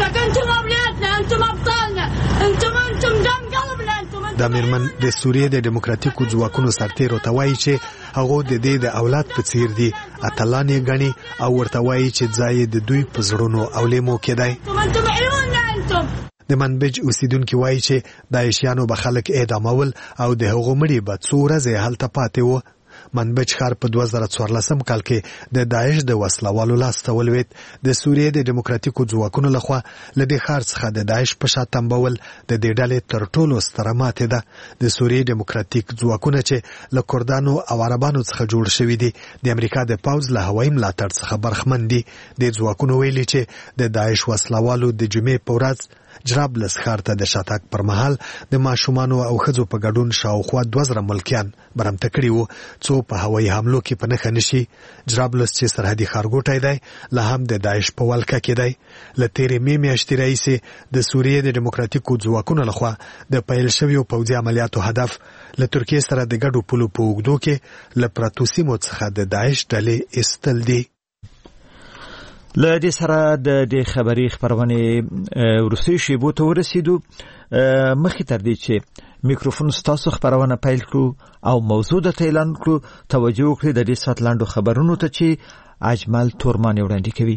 Speaker 6: دا میرمن د سوریې د دیموکراتیکو ځواکونو سرتیرو ته وایي چې هغه د دې د اولاد په څیر دي، اتلان یې ګڼي او ورته وایي چې ځای د دوی په زړونو او لیمو کې دی. د منبج اوسیدونکي وایي چې داعشیانو به خلک اعدامول او د هغو مړي به څو ورځې هلته پاتې وو. منبج ښار په 2014 کال کې د داعش د وسلوالو لاسته ولوېد. د سوریې د دیموکراتیکو ځواکونو لخوا له دې ښار څخه د داعش په شا تمبول د دې ډلې تر ټولو ستره ماتې ده. د سوریې دیموکراتیک ځواکونه چې له کردانو او عربانو څخه جوړ شوي دي د امریکا د پوځ له هوایي ملاتړ څخه برخمن دي. د ځواکونو ویلي چې د داعش وسلوالو د جمعې په ورځ جرابلس ښار ته د شاتګ پر مهال د ماشومانو او ښځو په ګډون شاوخوا 2000 ملکیان برمته کړي وو څو په هوایي حملو کې په نښه نشي. جرابلس چې سرحدي ښارګوټی دی لا هم د داعش په ولکه کې دی. له تېرې مې میاشتې راهیسې د سوریې د ډیموکراتیکو ځواکونو لخوا د پیل شویو پوځي عملیاتو هدف له ترکیې سره د ګډو پولو په اوږدو کې له پرتو سیمو څخه د داعش ډلې ایستل دي.
Speaker 2: له دې سره د خبري خبرونه ورسې شیبو ته ورسېدو. مخکې تر دې چې میکروفون ستاسو خبرونه پیل کړو او موضوع د اعلان کړو، توجه وکړئ د دې سات لاندو خبرونو ته چې اجمل تورمان وړاندې کوي.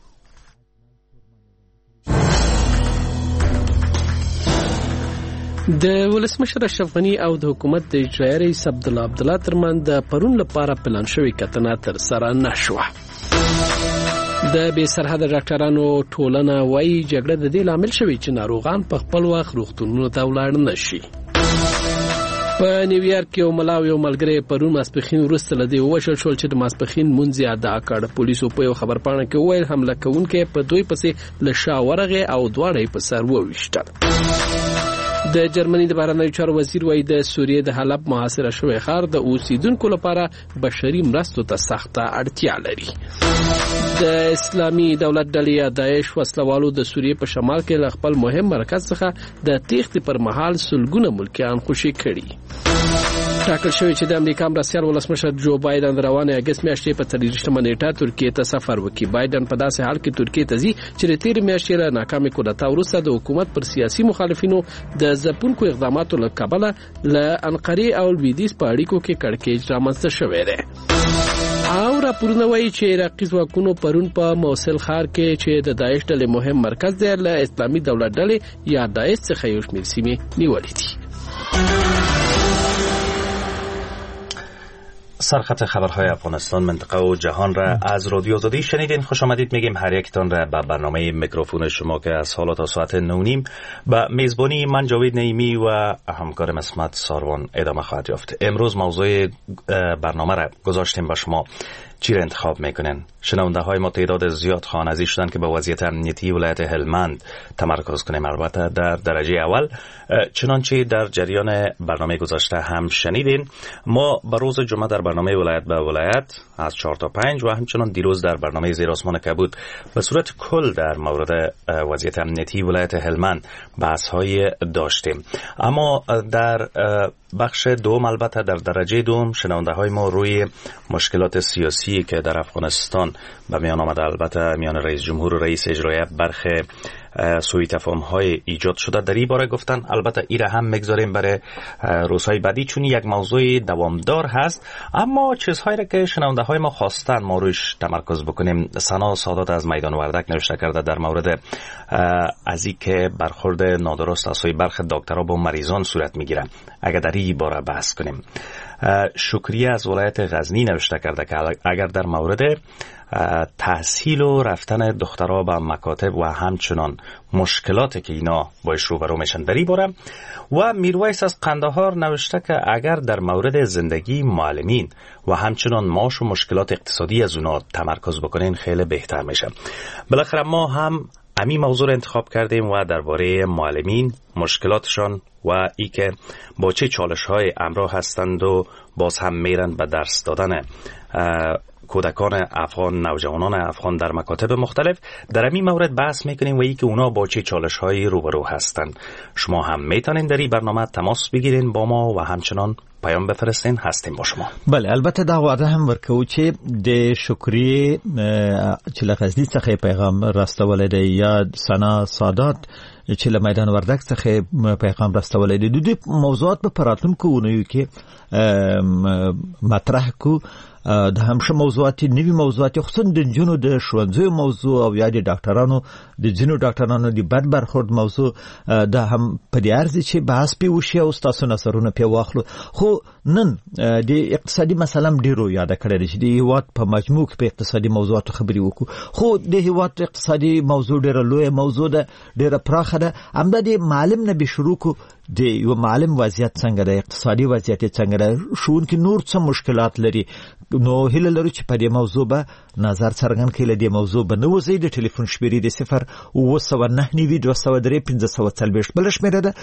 Speaker 3: د ولسمشر اشرف غنی او د حکومت د اجرایي رئیس عبدالله ترمن د پرون لپاره پلان شوی کتنه تر سره نشوه. د بې سرحده ډاکټرانو ټولنه وايي جګړه د دې لامل شوی چې ناروغان په خپل وخت روغتونونو ته ولاړ نشي. په نیویارک کې ملاوي او ملګری پرون ماسپخین وروسته لدی وشل شول چې د ماسپخین مونږ ادا کړ. پولیسو په یو خبرپاڼه کې ویل حمله کوونکې په دوی پسې لشا ورغه او دواړه په سر وويشتل. د جرمني د بهرنیو چارو وزیر وایي د سوریې د حلب محاصره شوی ښار د اوسیدونکو لپاره بشري مرستو ته سخته اړتیا لري. د اسلامي دولت ډلې داعش وسلوالو د سوریې په شمال کې له خپل مهم مرکز څخه د تېښتې پر مهال سلګونه ملکیان خوشي کړي. ټاکل شوی چې د امریکا مرستیال ولسمشر جو بایدن روانه اگست میاشتې په 23 نیټه ترکیې ته سفر وکړي. بایدن په داسې حال کې ترکیې ته ځي چې د تیر میاشتې له ناکامې کودتا وروسته د حکومت پر سیاسي مخالفینو د ځپونکو اقداماتو له کبله له انقرې او لویدیځ په اړیکو کې کړکېچ رامنځته شوی دی. او راپورونه وایي چې عراقي ځواکونو پرون په موصل ښار کې چې د داعش ډلې مهم مرکز دی له اسلامي دولت ډلې یا داعش څخه یو شمېر سیمې نیولې دي.
Speaker 1: سرخط خبرهای افغانستان، منطقه و جهان را از رادیو آزادی شنیدین. خوش آمدید میگیم هر یکتان را به برنامه میکروفون شما که از حالا تا ساعت 9:30 به میزبانی من جاوید نعیمی و همکارم اسمت ساروان ادامه خواهد یافت. امروز موضوع برنامه را گذاشتیم به شما چی را انتخاب میکنن. شنونده های ما تعداد زیاد خانه‌ای شدن که به وضعیت امنیتی ولایت هلمند تمرکز کنیم. البته در درجه اول چنانچه در جریان برنامه گذشته هم شنیدین، ما به روز جمعه در برنامه ولایت به ولایت از 4 تا 5 و همچنان دیروز در برنامه زیر آسمان کبود به صورت کل در مورد وضعیت امنیتی ولایت هلمند بحث های داشتیم. اما در بخش دوم، البته در درجه دوم، شنونده های ما روی مشکلات سیاسی که در افغانستان به میان آمده، البته میان رئیس جمهور و رئیس اجرایی برخی سوء تفاهم های ایجاد شده، در این باره گفتن. البته این را هم میگذاریم برای روزهای بعدی چون یک موضوع دوامدار هست. اما چیزهایی را که شنونده های ما خواستن ما رویش تمرکز بکنیم. سنا سادات از میدان وردک نوشته کرده در مورد از این که برخورد نادرست از سوی برخی دکترها با مریضان صورت میگیره، اگر در این باره بحث کنیم. شکریه از ولایت غزنی نوشته کرده که اگر در مورد تحصیل و رفتن دخترها به مکاتب و همچنان مشکلاتی که اینا باش روبرو میشن در این باره. و میرویس از قندهار نوشته که اگر در مورد زندگی معلمین و همچنان معاش و مشکلات اقتصادی از اونا تمرکز بکنین خیلی بهتر میشه. بالاخره ما هم همین موضوع رو انتخاب کردیم و درباره معلمین، مشکلاتشان و ای که با چه چالش‌های همراه هستند و باز هم میرن به درس دادن کودکان افغان، نوجوانان افغان در مکاتب مختلف، در این مورد بحث میکنیم و ای که اونا با چه چالش‌هایی روبرو هستند. شما هم میتونین در این برنامه تماس بگیرین با ما و همچنان پیام بفرستین، هستیم با شما.
Speaker 2: بله، البته دا وعده هم ورکو چې د شکریه چې له غزني څخه پیغام راستولې دی یا سنا سادات چې له میدان وردک څخه پیغام راستولې دی. د دې موضوعات په پراتونکو ونیو کې مطرح کو د همشه موضوعات، نوی موضوعات، خصوصا د جنو د ښوونځیو موضوع او یا د ډاکټرانو د جنو ډاکټرانو د بد برخورد موضوع د هم په دې ارزي چې بحث پی وشي او تاسو نظرونه پی واخلو. خو نن د اقتصادي مسلم ډیرو یاد کړی چې د هیواد په مجموع کې په اقتصادي موضوعاتو خبرې وکړو خو د هیواد اقتصادي موضوع ډیره لوی موضوع ده ډیره پراخه ده همدا د معلم نه به شروع کو د یو معلم وضعیت څنګه ده اقتصادي وضعیت څنګه ده شون کې نور څه مشکلات لري نو هله لرو چې په دې موضوع به نظر څرګند کړي د موضوع به نو زید ټلیفون شمیرې د 0 بل شمیره ده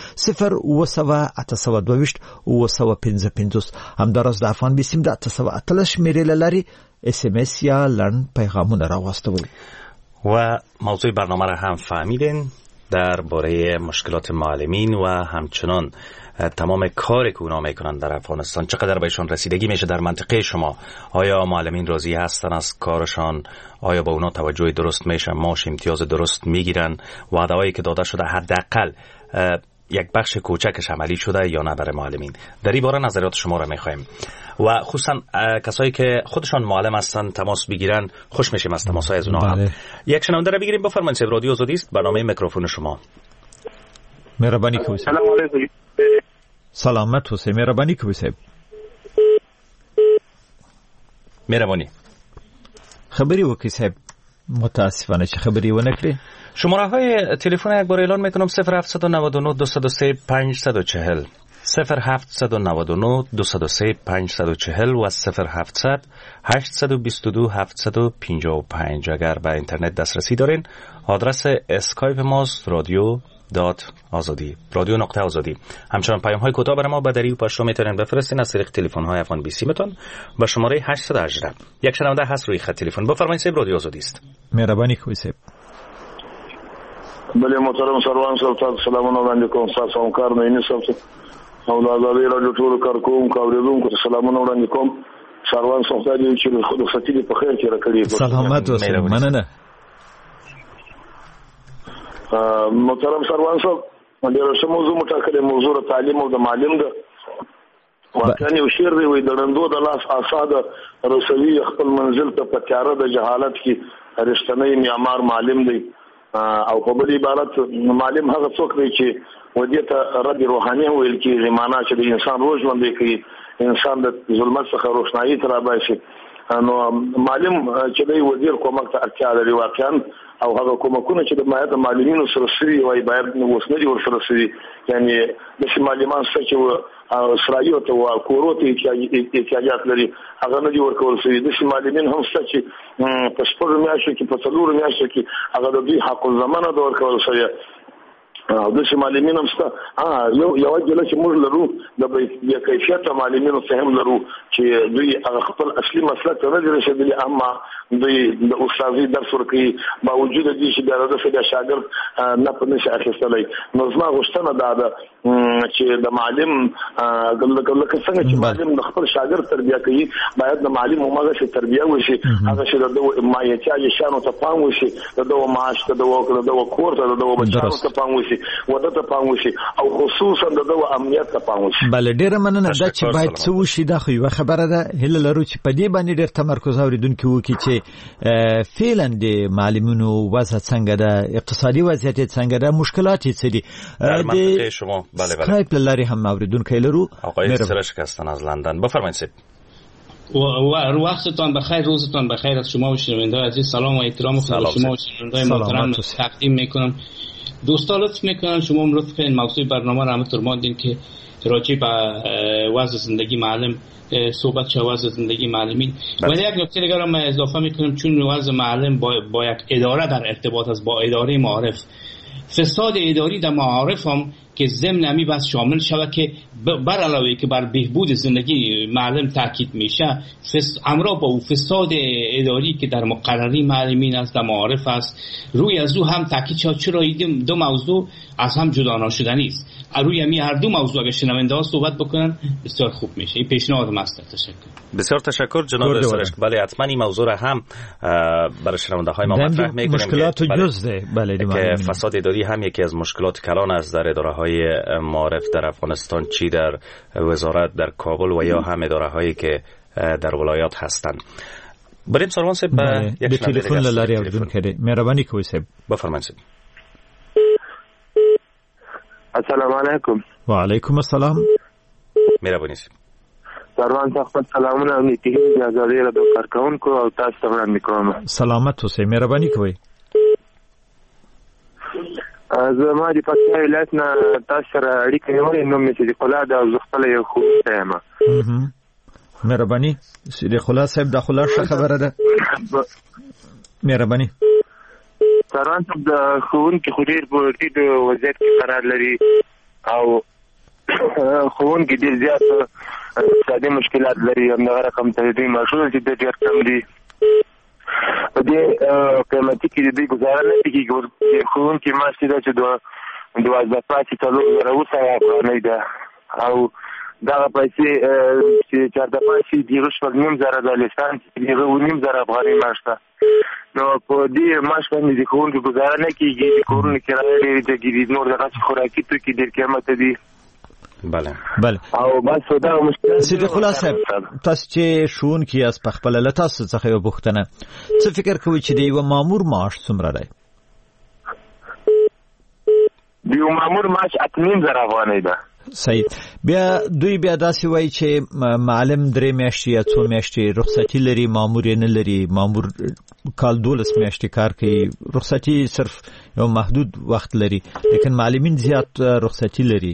Speaker 2: 0 همدارس د افغان بیسیم د 8 شمیرې لري اس ام اس یا لرن پیغامونه راوستوي
Speaker 1: و موضوع برنامه را هم فهمیدین درباره مشکلات معلمین و همچنان تمام کاری که اونا میکنن در افغانستان چقدر بهشون رسیدگی میشه در منطقه شما آیا معلمین راضی هستن از کارشان آیا با اونا توجه درست میشه معاش امتیاز درست میگیرن وعده‌هایی که داده شده حداقل یک بخش کوچکش عملی شده یا نه برای معلمین در این باره نظریات شما را میخوایم و خصوصا کسایی که خودشان معلم هستن تماس بگیرن خوش میشیم از تماس‌های از اونها هم یک شنونده را بگیریم بفرمایید رادیو آزادی است برنامه میکروفون شما
Speaker 2: مهربانی کوی
Speaker 18: سلام علیکم
Speaker 2: سلامت حسین مهربانی کوی صاحب
Speaker 1: مهربانی
Speaker 2: خبری وکي صاحب متاسفانه چې خبری ونه کړی
Speaker 1: شماره های تلفن یک بار اعلان میکنم 0799 203 540 0799 203 540 و 0700 822 755 اگر به اینترنت دسترسی دارین آدرس اسکایپ ماست رادیو.آزادی رادیو.آزادی همچنان پیام های کوتاه برای ما به دری و پشت میتونین بفرستین از طریق تلفن های افغان بیسی متون با شماره 818 یک شنونده هست روی خط تلفن بفرمایید صاحب رادیو آزادی است
Speaker 2: مهربانی کوی صاحب
Speaker 18: بله محترم سروان صاحب تاسو سلامونه وړاندې کوم تاسو همکار نه یې صاحب او د آزادۍ راډیو ټول کارکوونکو اوریدونکو ته سلامونه وړاندې کوم سروان صاحب ته چې خود فتیلی په خیر کې راکړي
Speaker 2: سلامات اوسئ مننه
Speaker 18: محترم سروان صاحب ډېر ښه موضوع مټاکلې موضوع تعلیم او د معلم ده واقعا یو شعر دی وایي د ړندو د لاس آساده رسوي خپل منزل ته په تیاره د جهالت کې رښتینی معمار معلم دی او په بل عبارت معلم هغه څوک دی چې ودې ته رد روحاني ویل کېږي معنا چې د انسان روح ژوندی کوي انسان د ظلمت څخه روښنايي ته راباسي نو معلم چې دی وزیر کومک ته اړتیا لري واقعا او هغه کومکونه چې د مایه معلمینو سره سوي وای باید اوس نه دي ورسره سوي یعنی د معلمان څخه چې سرایو ته او کورو ته احتیاجات لري هغه نه دي ورکول سوي د معلمین هم څه چې په شپږ میاشتو کې په څلور میاشتو کې هغه د دوی حق الزمانه د ورکول سوي او د معلمین هم څه یو ځل چې موږ لرو د کیفیت معلمینو څخه هم لرو چې دوی هغه خپل اصلي مسلک ته نه رسیدلي اما دوی د استادي درس ورکوي باوجود دې چې د شاګرد نه په نشه اخیستلای نو زما غوښتنه دا ده چې د معلم لکه څنګه چې معلم د خپل شاګرد تربیه کوي باید د معلم همغه څه تربیه وشي هغه چې د مایچا شانو ته پام وشي د معاش ته د کور ته د بچو ته پام وشي وده ته پام وشي او خصوصا د امنیت ته پام وشي
Speaker 2: بل ډیره مننه دا چې باید څه وشي دا خو یو خبره ده هله لرو چې په دې باندې ډیر تمرکز اوریدونکو وکړي چې فعلا د معلمینو وضع څنګه ده اقتصادي وضعیت څنګه ده مشکلات څه دي
Speaker 1: در منطقه شما بله
Speaker 2: اسکایپ لري هم اوریدونکو لرو
Speaker 1: آقای سرشک هستن از لندن بفرمایید
Speaker 19: وقتتان بخیر روزتان بخیر از شما و شنونده‌های عزیز سلام و احترام خود شما و شنونده‌های محترم تقدیم میکنم دوستان لطف میکنم شما لطف کنید موضوع برنامه را همینطور ماندین که راجع به وضع زندگی معلم صحبت شد وضع زندگی معلمین ولی یک نکته دیگر هم اضافه میکنم چون وضع معلم با یک اداره در ارتباط است با اداره معارف فساد اداری در معارف هم که ضمن امی بس شامل شود که بر علاوه که بر بهبود زندگی معلم تاکید میشه همراه با فساد اداری که در مقرری معلمین است در معارف است روی از او هم تاکید شد چرا این دو موضوع از هم جدا ناشدنی است روی امی هر دو موضوع اگه شنونده ها صحبت بکنن بسیار خوب میشه این پیشنهاد است تشکر
Speaker 1: بسیار تشکر جناب سرشک بله حتما این موضوع را هم برای شنونده های ما مطرح میکنیم
Speaker 2: مشکلات جزء
Speaker 1: بله که فساد اداری هم یکی از مشکلات کلان است در اداره های معارف در افغانستان چی در وزارت در کابل و یا هم اداره هایی که در ولایات هستند بریم سروان صاحب
Speaker 2: یک تلفن لاری اوریدون کړي مهرباني کوئ صاحب
Speaker 1: بفرمایئ
Speaker 18: السلام علیکم
Speaker 2: و علیکم السلام
Speaker 1: مهرباني
Speaker 20: سروان صاحب خپل سلامونه او نیکی د ازادي رادیو کارکونکو او تاسو ته وړاندې کوم.
Speaker 2: سلامت اوسئ، مهرباني کوئ.
Speaker 20: زما د پکتیا ولایت نه تاسو سره اړیکه نیولې، نوم مې صدیق الله ده او زه خپل یو ښوونکی یم.
Speaker 2: مهرباني صدیق الله صاحب، دا خو لا ښه خبره ده. مهرباني.
Speaker 20: سروان صاحب د ښوونکي خو ډېر په ټیټ وضعیت کې قرار لري او ښوونکي ډېر زیات اقتصادي مشکلات لري. همدغه رقم ته دوی معاشونه چې ډېر کم دي. په دې قیمتي کې د دوی ګزاره نه کېږي. ښوونکي معاش چې ده چې 12,400 افغانۍ ده او دغه پیسې چې چارته پیسې د هغه 9,500 د لیسانس د هغه 9,500 افغانۍ معاش ده. نو په دې معاش باندې د ښوونکي ګزاره نه کېږي. د کورونو کرایه ډېرې جګې، نور دغه خوراکي توکي ډېر قیمته دي.
Speaker 2: بله
Speaker 20: او بس دا مشکل.
Speaker 2: صدیق الله صاحب، تاسو چې ښوونکي یاست په خپله، له تاسو څخه یوه پوښتنه، څه فکر کوئ چې د یوه مامور معاش څومره دی؟
Speaker 20: د یو مامور معاش 8,500 افغانۍ ده.
Speaker 2: صحیح. دوی بیا داسې وایي چې معلم 3 میاشتې یا 2 میاشتې رخصتي لري، مامور یې نه لري. مامور کال 12 میاشتې کار کوي، رخصتي صرف یو محدود وخت لري، لیکن معلمین زیات رخصتي لري.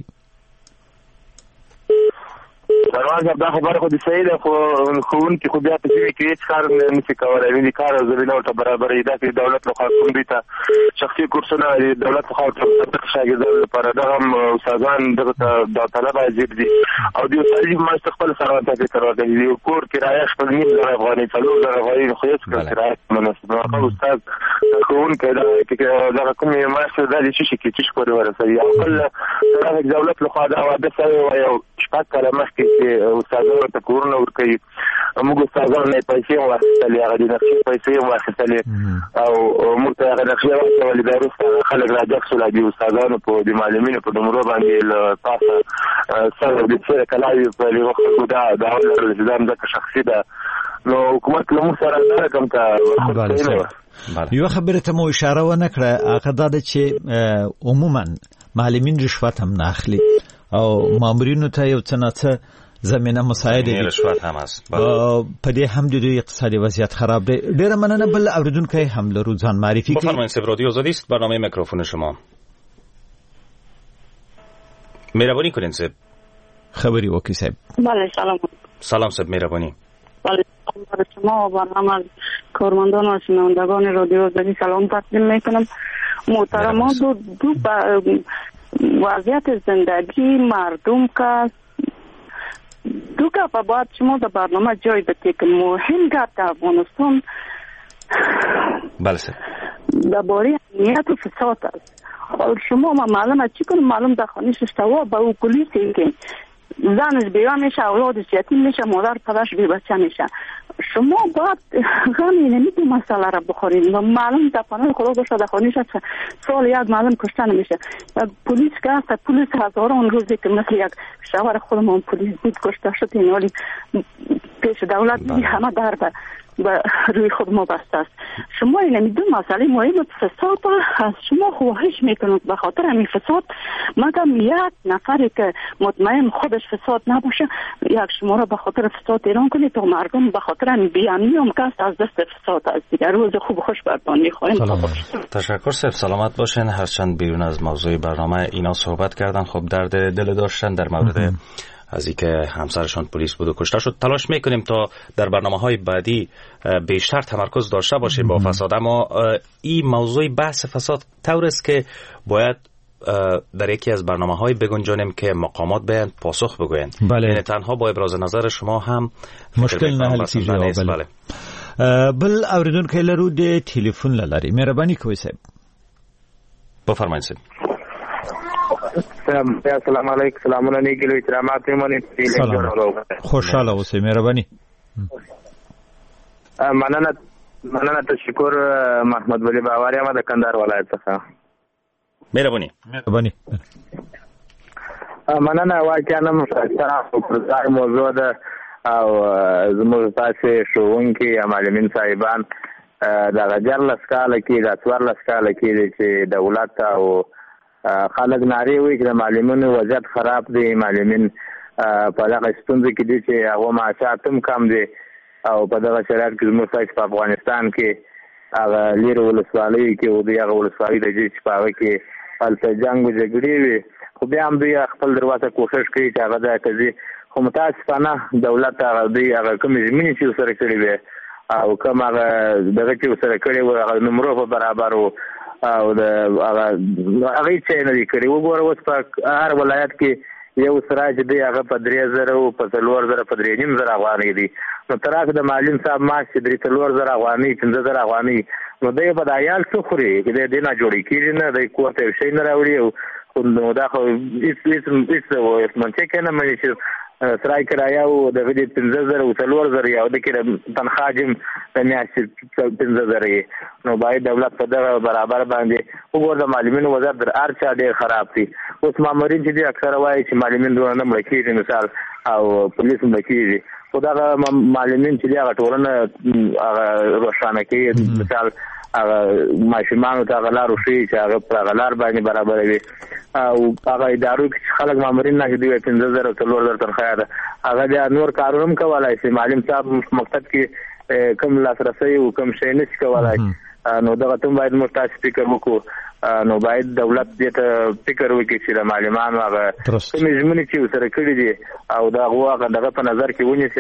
Speaker 20: سروان صاحب دا خبره خو د صحیح ده، خو ښوونکي خو بیا په سیمه کې هېڅ کار نه شي کولی. د کار او زمینه ورته برابروي. داسې دولت لخوا کوم دوی ته شخصي کورسونه د دولت لخوا ورته شاګردانو لپاره دغه هم استادان دغه ته داوطلبه حاضر دي او د استادي معاش ته خپل سروان ته فکر وکړي. د یو کور کرایه 9,500 افغانۍ، 4,000 افغانۍ خو هېڅ کله کرایه مناسب نه. هغه استاد ښوونکی دغه کومې معاش ته دا د څه شي کې څه پورې ورسوي او کله دولت لخوا دا واده شوی وای او 6 کاله مخکې استادانو ته کورونه ورکوي. موږ استادانو نه پیسې واخیستلې، هغه د نقشې پیسې واخیستلې او موږ ته هغه نقشې واخیستلې. بیا وروسته خلک راجګ شول د استادانو په د معلمینو په نمرو باندې له پاسه سره د څه کلاوي په یوه خلکو دا ولرل چې دا مځکه شخصي ده. نو حکومت له موږ سره دا رقم ته
Speaker 2: یوه خبرې ته مو اشاره ونه کړه، هغه دا ده چې عموما معلمین رشوت هم نه اخلي او مامورینو ته یو څه نه څه زمینه مساعده دي.
Speaker 1: رشوت هم هست.
Speaker 2: په دې هم د دوی اقتصادي وضعیت خراب دی. ډیره مننه. بل اوریدونکي هم لرو، ځان معرفي کړئ.
Speaker 1: بفرمایید. صاحب رادیو آزادی است، برنامه میکروفون شما. مهربانی کنین صاحب.
Speaker 2: خبری وکړئ صاحب.
Speaker 21: بله
Speaker 1: سلام صاحب، مهربانی.
Speaker 21: بله شما و برنامه کارمندان و شنوندگان رادیو آزادی سلام تقدیم میکنم. محترمان، دو وضعیت زندگی مردم که دو گپ باید شما در برنامه جای بدید که مهم گپ در افغانستان
Speaker 1: بله سر
Speaker 21: درباره امنیت و فساد است. شما ما معلومه چی کنم، معلوم در خانه‌اش اشتوا با او پلیسی که زنش بیوه میشه، اولادش یتیم میشه، مادر پدرش بی بچه میشه. شما باید غمی نمیدو مسئله را بخورید و معلوم در پناه خدا باشه در خانه‌اش سال یک معلوم کشته نمیشه. پلیس که هست، پلیس هزاران روزی که مثل یک شوهر خودمان پلیس بود کشته شد، این حالی پیش دولت همه درد به روی خود ما بسته است. شما نمیدون مسئله مهم فساد از شما خواهش میکنم به خاطر همین فساد مگم یک نفری که مطمئن خودش فساد نباشه یک شما را به خاطر فساد ایران کنید تا مردم به خاطر همین بی‌امنی هم کست از دست فساد از دیگر روز خوب خوش بردان میخواهیم.
Speaker 1: تشکر صاحب، سلامت باشین. هرچند بیرون از موضوع برنامه اینا صحبت کردن، خب درد دل داشتن در مورد از اینکه همسرشان پلیس بود و کشته شد. تلاش میکنیم تا در برنامه‌های بعدی بیشتر تمرکز داشته باشیم با فساد، اما این موضوع بحث فساد طور است که باید در یکی از برنامه‌های بگنجانیم که مقامات بیان پاسخ بگوین.
Speaker 2: بله.
Speaker 1: یعنی تنها با ابراز نظر شما هم
Speaker 2: مشکل نه حل کیږي. بله. بل اوریدونکو لرو د ټلیفون لاري مهرباني کوئ صاحب.
Speaker 1: بفرمایئ صاحب.
Speaker 20: السلام علیکم. سلامونه نیکلو احترامات میمونید.
Speaker 2: خوشحاله اوسئ. مهرباني.
Speaker 20: مننه. تشکر. محمد ولی باوري ما د کندهار ولایت څخه.
Speaker 1: مهرباني.
Speaker 20: مننه. واقعا مشترک پر موضوع ده او زموږ تاسو ښوونکي یا معلمین صاحبان د جرلس کال کې د 14 کال کې چې دولت او خلک ناری وي چې معلمینو وضعیت خراب دي، معلمین
Speaker 7: په دغه ستونزه کې دي چې هغه معاشات هم کم دي او په دغه شرایط کې زموږ په افغانستان کې هغه لیر ولسوالۍ کې او د هغه ولسوالۍ د چې په هغه کې هلته جنګ او جګړې وي خو بیا هم دوی خپل دروازه کوشش کوي چې هغه ځای ته ځي خو متاسفانه دولت هغه دوی هغه کومې ژمنې چې ورسره کړې وي او کوم هغه دغه چې ورسره کړې وي هغه نمرو په برابر وو او د هغه چې نه دي کړی وګوره اوس په هر ولایت کې یو سراج دی هغه په 3000 او په 4000 په 3500 افغانۍ دي نو تراک د معلم صاحب معاش 3000 افغانۍ 5000 افغانۍ نو دوی په عیال څو خوري کې د نه جوړی کیږي نه د کوته شي نه راوړي نو دا خو هیڅ وایي منځ کې نه مې چې سرای کرایا او د غدي 5000 او 4000 یو د کې تنخواه جم د میاشتې 5000 نو باید دولت په دغه برابر باندې وګور د معلمینو وضعیت در ارچا ډیر خراب دي اوس مامورین چې دي اکثره وایي چې معلمین دونه نه مړ کیږي مثال او پولیس مړ کیږي خو دا معلمین چې دي هغه ټولنه هغه روښانه کوي مثال هغه ماشومان ته غلار وشي چې هغه پر غلار باندې برابر وي او هغه ادارو کې خلک مامورین نه دي 5000 او 4000 تنخواه ده هغه د نور کارونه هم کولای شي معلم صاحب مکتب کې کوم لاسرسي او کوم شی نشي کولای نو دا ته باید متاسف فکر وکړو نو باید دولت دې ته فکر وکړي چې د معلمانو هغه کومې ژمنې چې سره کړې دي او دا هغه دغه په نظر کې ونیسي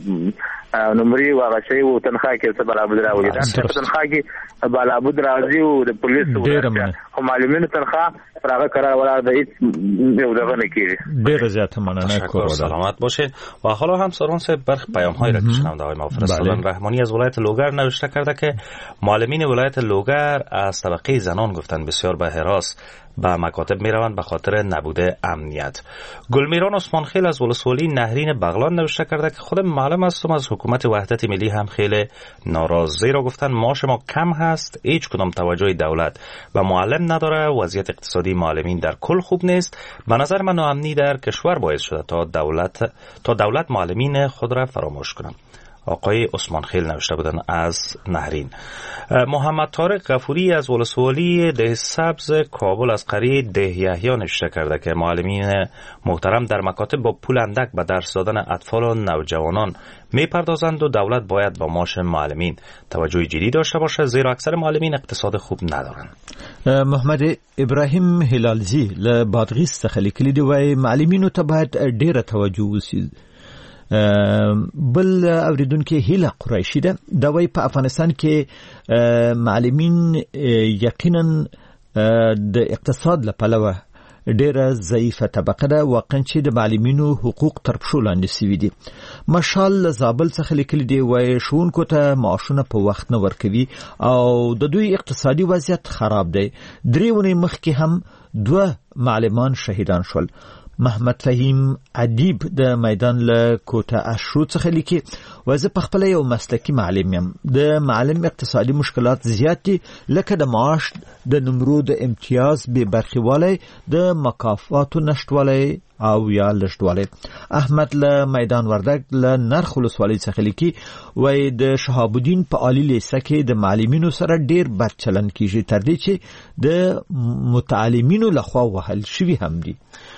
Speaker 7: هغه نمرې او هغه شی او تنخواه کې څه برابر راوړي دا تنخواه کې برابر راځي او د پولیسو او معلمینو تنخواه هغه قرار ولا د هیڅ یو دغه نه کیږي
Speaker 2: ډیر زیات مننه
Speaker 1: کوم سلامت باشید و حالا هم سران صاحب برخ پیام های را که شنونده های ما فرستادن رحمانی از ولایت لوگر نوشته کرده که معلمین ولایت لوگر از طبقه زنان گفتن بسیار به هراس به مکاتب می روند به خاطر نبوده امنیت. گلمیران عثمانخیل از ولسوالی نهرین بغلان نوشته کرده که خودم معلم هستم از حکومت وحدت ملی هم خیلی ناراضی را گفتن معاش ما کم هست هیچ کدام توجه دولت به معلم نداره وضعیت اقتصادی معلمین در کل خوب نیست به نظر من ناامنی در کشور باعث شده تا دولت معلمین خود را فراموش کنند. آقای عثمان خیل نوشته بودن از نهرین. محمد طارق غفوری از ولسوالی ده سبز کابل از قریه ده یحیی نوشته کرده که معلمین محترم در مکاتب با پول اندک به درس دادن اطفال و نوجوانان میپردازند و دولت باید با معاش معلمین توجه جدی داشته باشه زیرا اکثر معلمین اقتصاد خوب ندارن.
Speaker 2: محمد ابراهیم هلالزی له بادغیس څخه لیکلي دی وای معلمینو ته باید ډیره توجه وشي. بل اوریدونکو هیله قریشی ده د وای په افغانستان کې معلمین یقینا د اقتصاد لپاره ډیره ضعیفه طبقه ده واقعا چې د معلمینو حقوق تر پښو لاندې سوي دي. مشال زابل څخه لیکلي دی وای شونکو ته معاشونه په وخت نه ورکوي او د دوی اقتصادي وضعیت خراب دی. دریونه مخکې هم 2 معلمان شهیدان شول. محمد فهیم ادیب د میدان له کوټه اشرو څخه لیکي وزه په خپل یو مسلکی معلم یم د معلم اقتصادي مشکلات زیات دي لکه د معاش د نمرو د امتیاز به برخواله د مکافاتو نشټواله او یا لشټواله. احمد له میدان وردګ له نرخ ولسوالۍ څخه لیکي وای د شهاب الدین په عالی لیسه کې د معلمینو سره ډیر بد چلن کیږي تر دې چې د متعلمینو لخوا وهل شوی هم دي.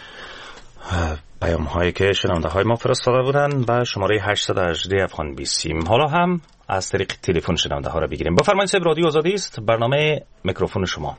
Speaker 1: پیام هایی که شنونده های ما فرستاده بودن به شماره 818 افغان 20. حالا هم از طریق تلفن شنونده ها را بگیریم. بفرمایید صاحب رادیو آزادی است برنامه میکروفون شما.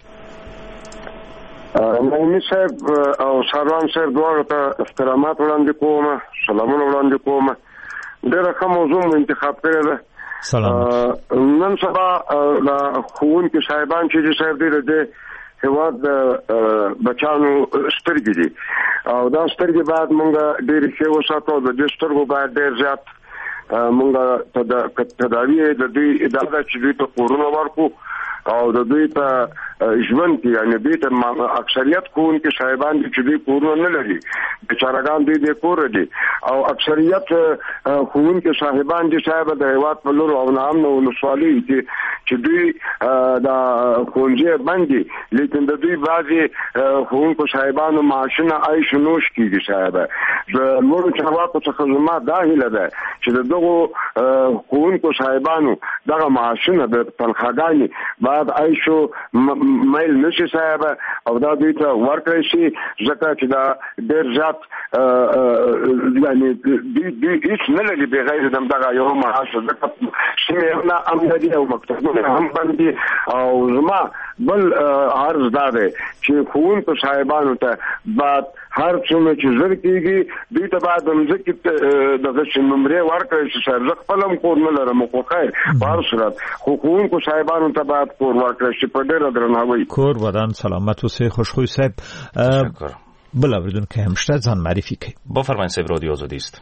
Speaker 22: مهمی صاحب او سروان صاحب دواړو ته احترامات وړاندې کوم سلامونه وړاندې کوم. ډېره ښه موضوع مو انتخاب کړې ده.
Speaker 2: سلام.
Speaker 22: نن سبا د ښوونکي صاحبان چې صاحب دې د هیواد بچانو سترګې دي او دا سترګې باید مونږ ډېرې ښې وساتو د دې سترګو باید ډېر زیات مونږ تداوی د دوی اداره چې دوی ته کورونه ورکو او د دوی په ژوند کې یعنی دوی ته اکثریت کوونکي صاحبان دي چې دوی کورونه نه لري بیچارهګان دوی د کور دي او اکثریت کوونکي صاحبان دي صاحب د هیواد په لور او نام نو ولسوالۍ چې دوی د خونځې باندې لیکن د دوی بعضي کوونکو صاحبانو معاشونه عايش نوش کیږي صاحب د نور چارواکو څخه زما دا هیله ده چې دغه کوونکو ښوونکو صاحبانو دغه معاشونه د تنخواګانې بعد عیشو میل نشي صاحب او دا دوی ته ورکړی شي ځکه چې دا ډېر زیات یعنی دوی هیڅ نه لري بغیر د دغه یو معاش ځکه شمیرونه هم لري او مکتبونه هم باندې او زما بل عرض دا دی چې ښوونکو صاحبانو ته بعد هر څومره چې زر کېږي دوی ته باید مځکې دغه نمرې ورکړی شي صاحب زه خپل هم کور نه لرم خو خیر په هر صورت خو ښوونکو صاحبانو ته باید کور ورکړی شي په ډېره درناوي.
Speaker 2: کور ودان سلامت اوسئ خوشخوی صاحب. بل اوریدونکی هم شته ځان معرفي کړئ.
Speaker 1: بفرمایید صاحب رادیو آزادی است.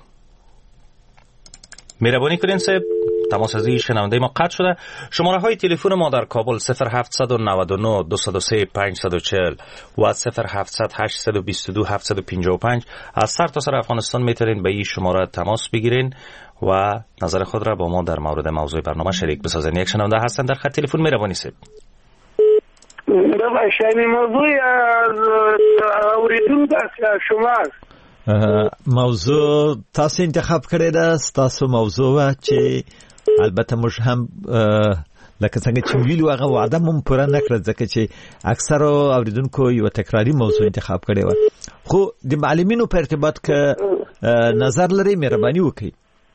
Speaker 1: مهربانی کنین صاحب تماسازی شنونده ما قطع شده. شماره های تلفن ما در کابل 0799 203 540 و 0700 822 755 از سر تا سر افغانستان میتونین به این شماره تماس بگیرین و نظر خود را با ما در مورد موضوع برنامه شریک بسازین. یک شنونده هستن در خط تلفن. مهربانی صاحب.
Speaker 10: شاید موضوع اوریدونکو شما
Speaker 2: موضوع تاسو انتخاب کړی ده تاسو موضوع چې البته موږ هم لکه څنګه چې ویلو هغه وعده مون پوره نکړه ځکه چې اکثر اوریدونکو یو تکراری موضوع انتخاب کړی و خو د معلمینو په ارتباط کې نظر لري مهرباني وکړئ.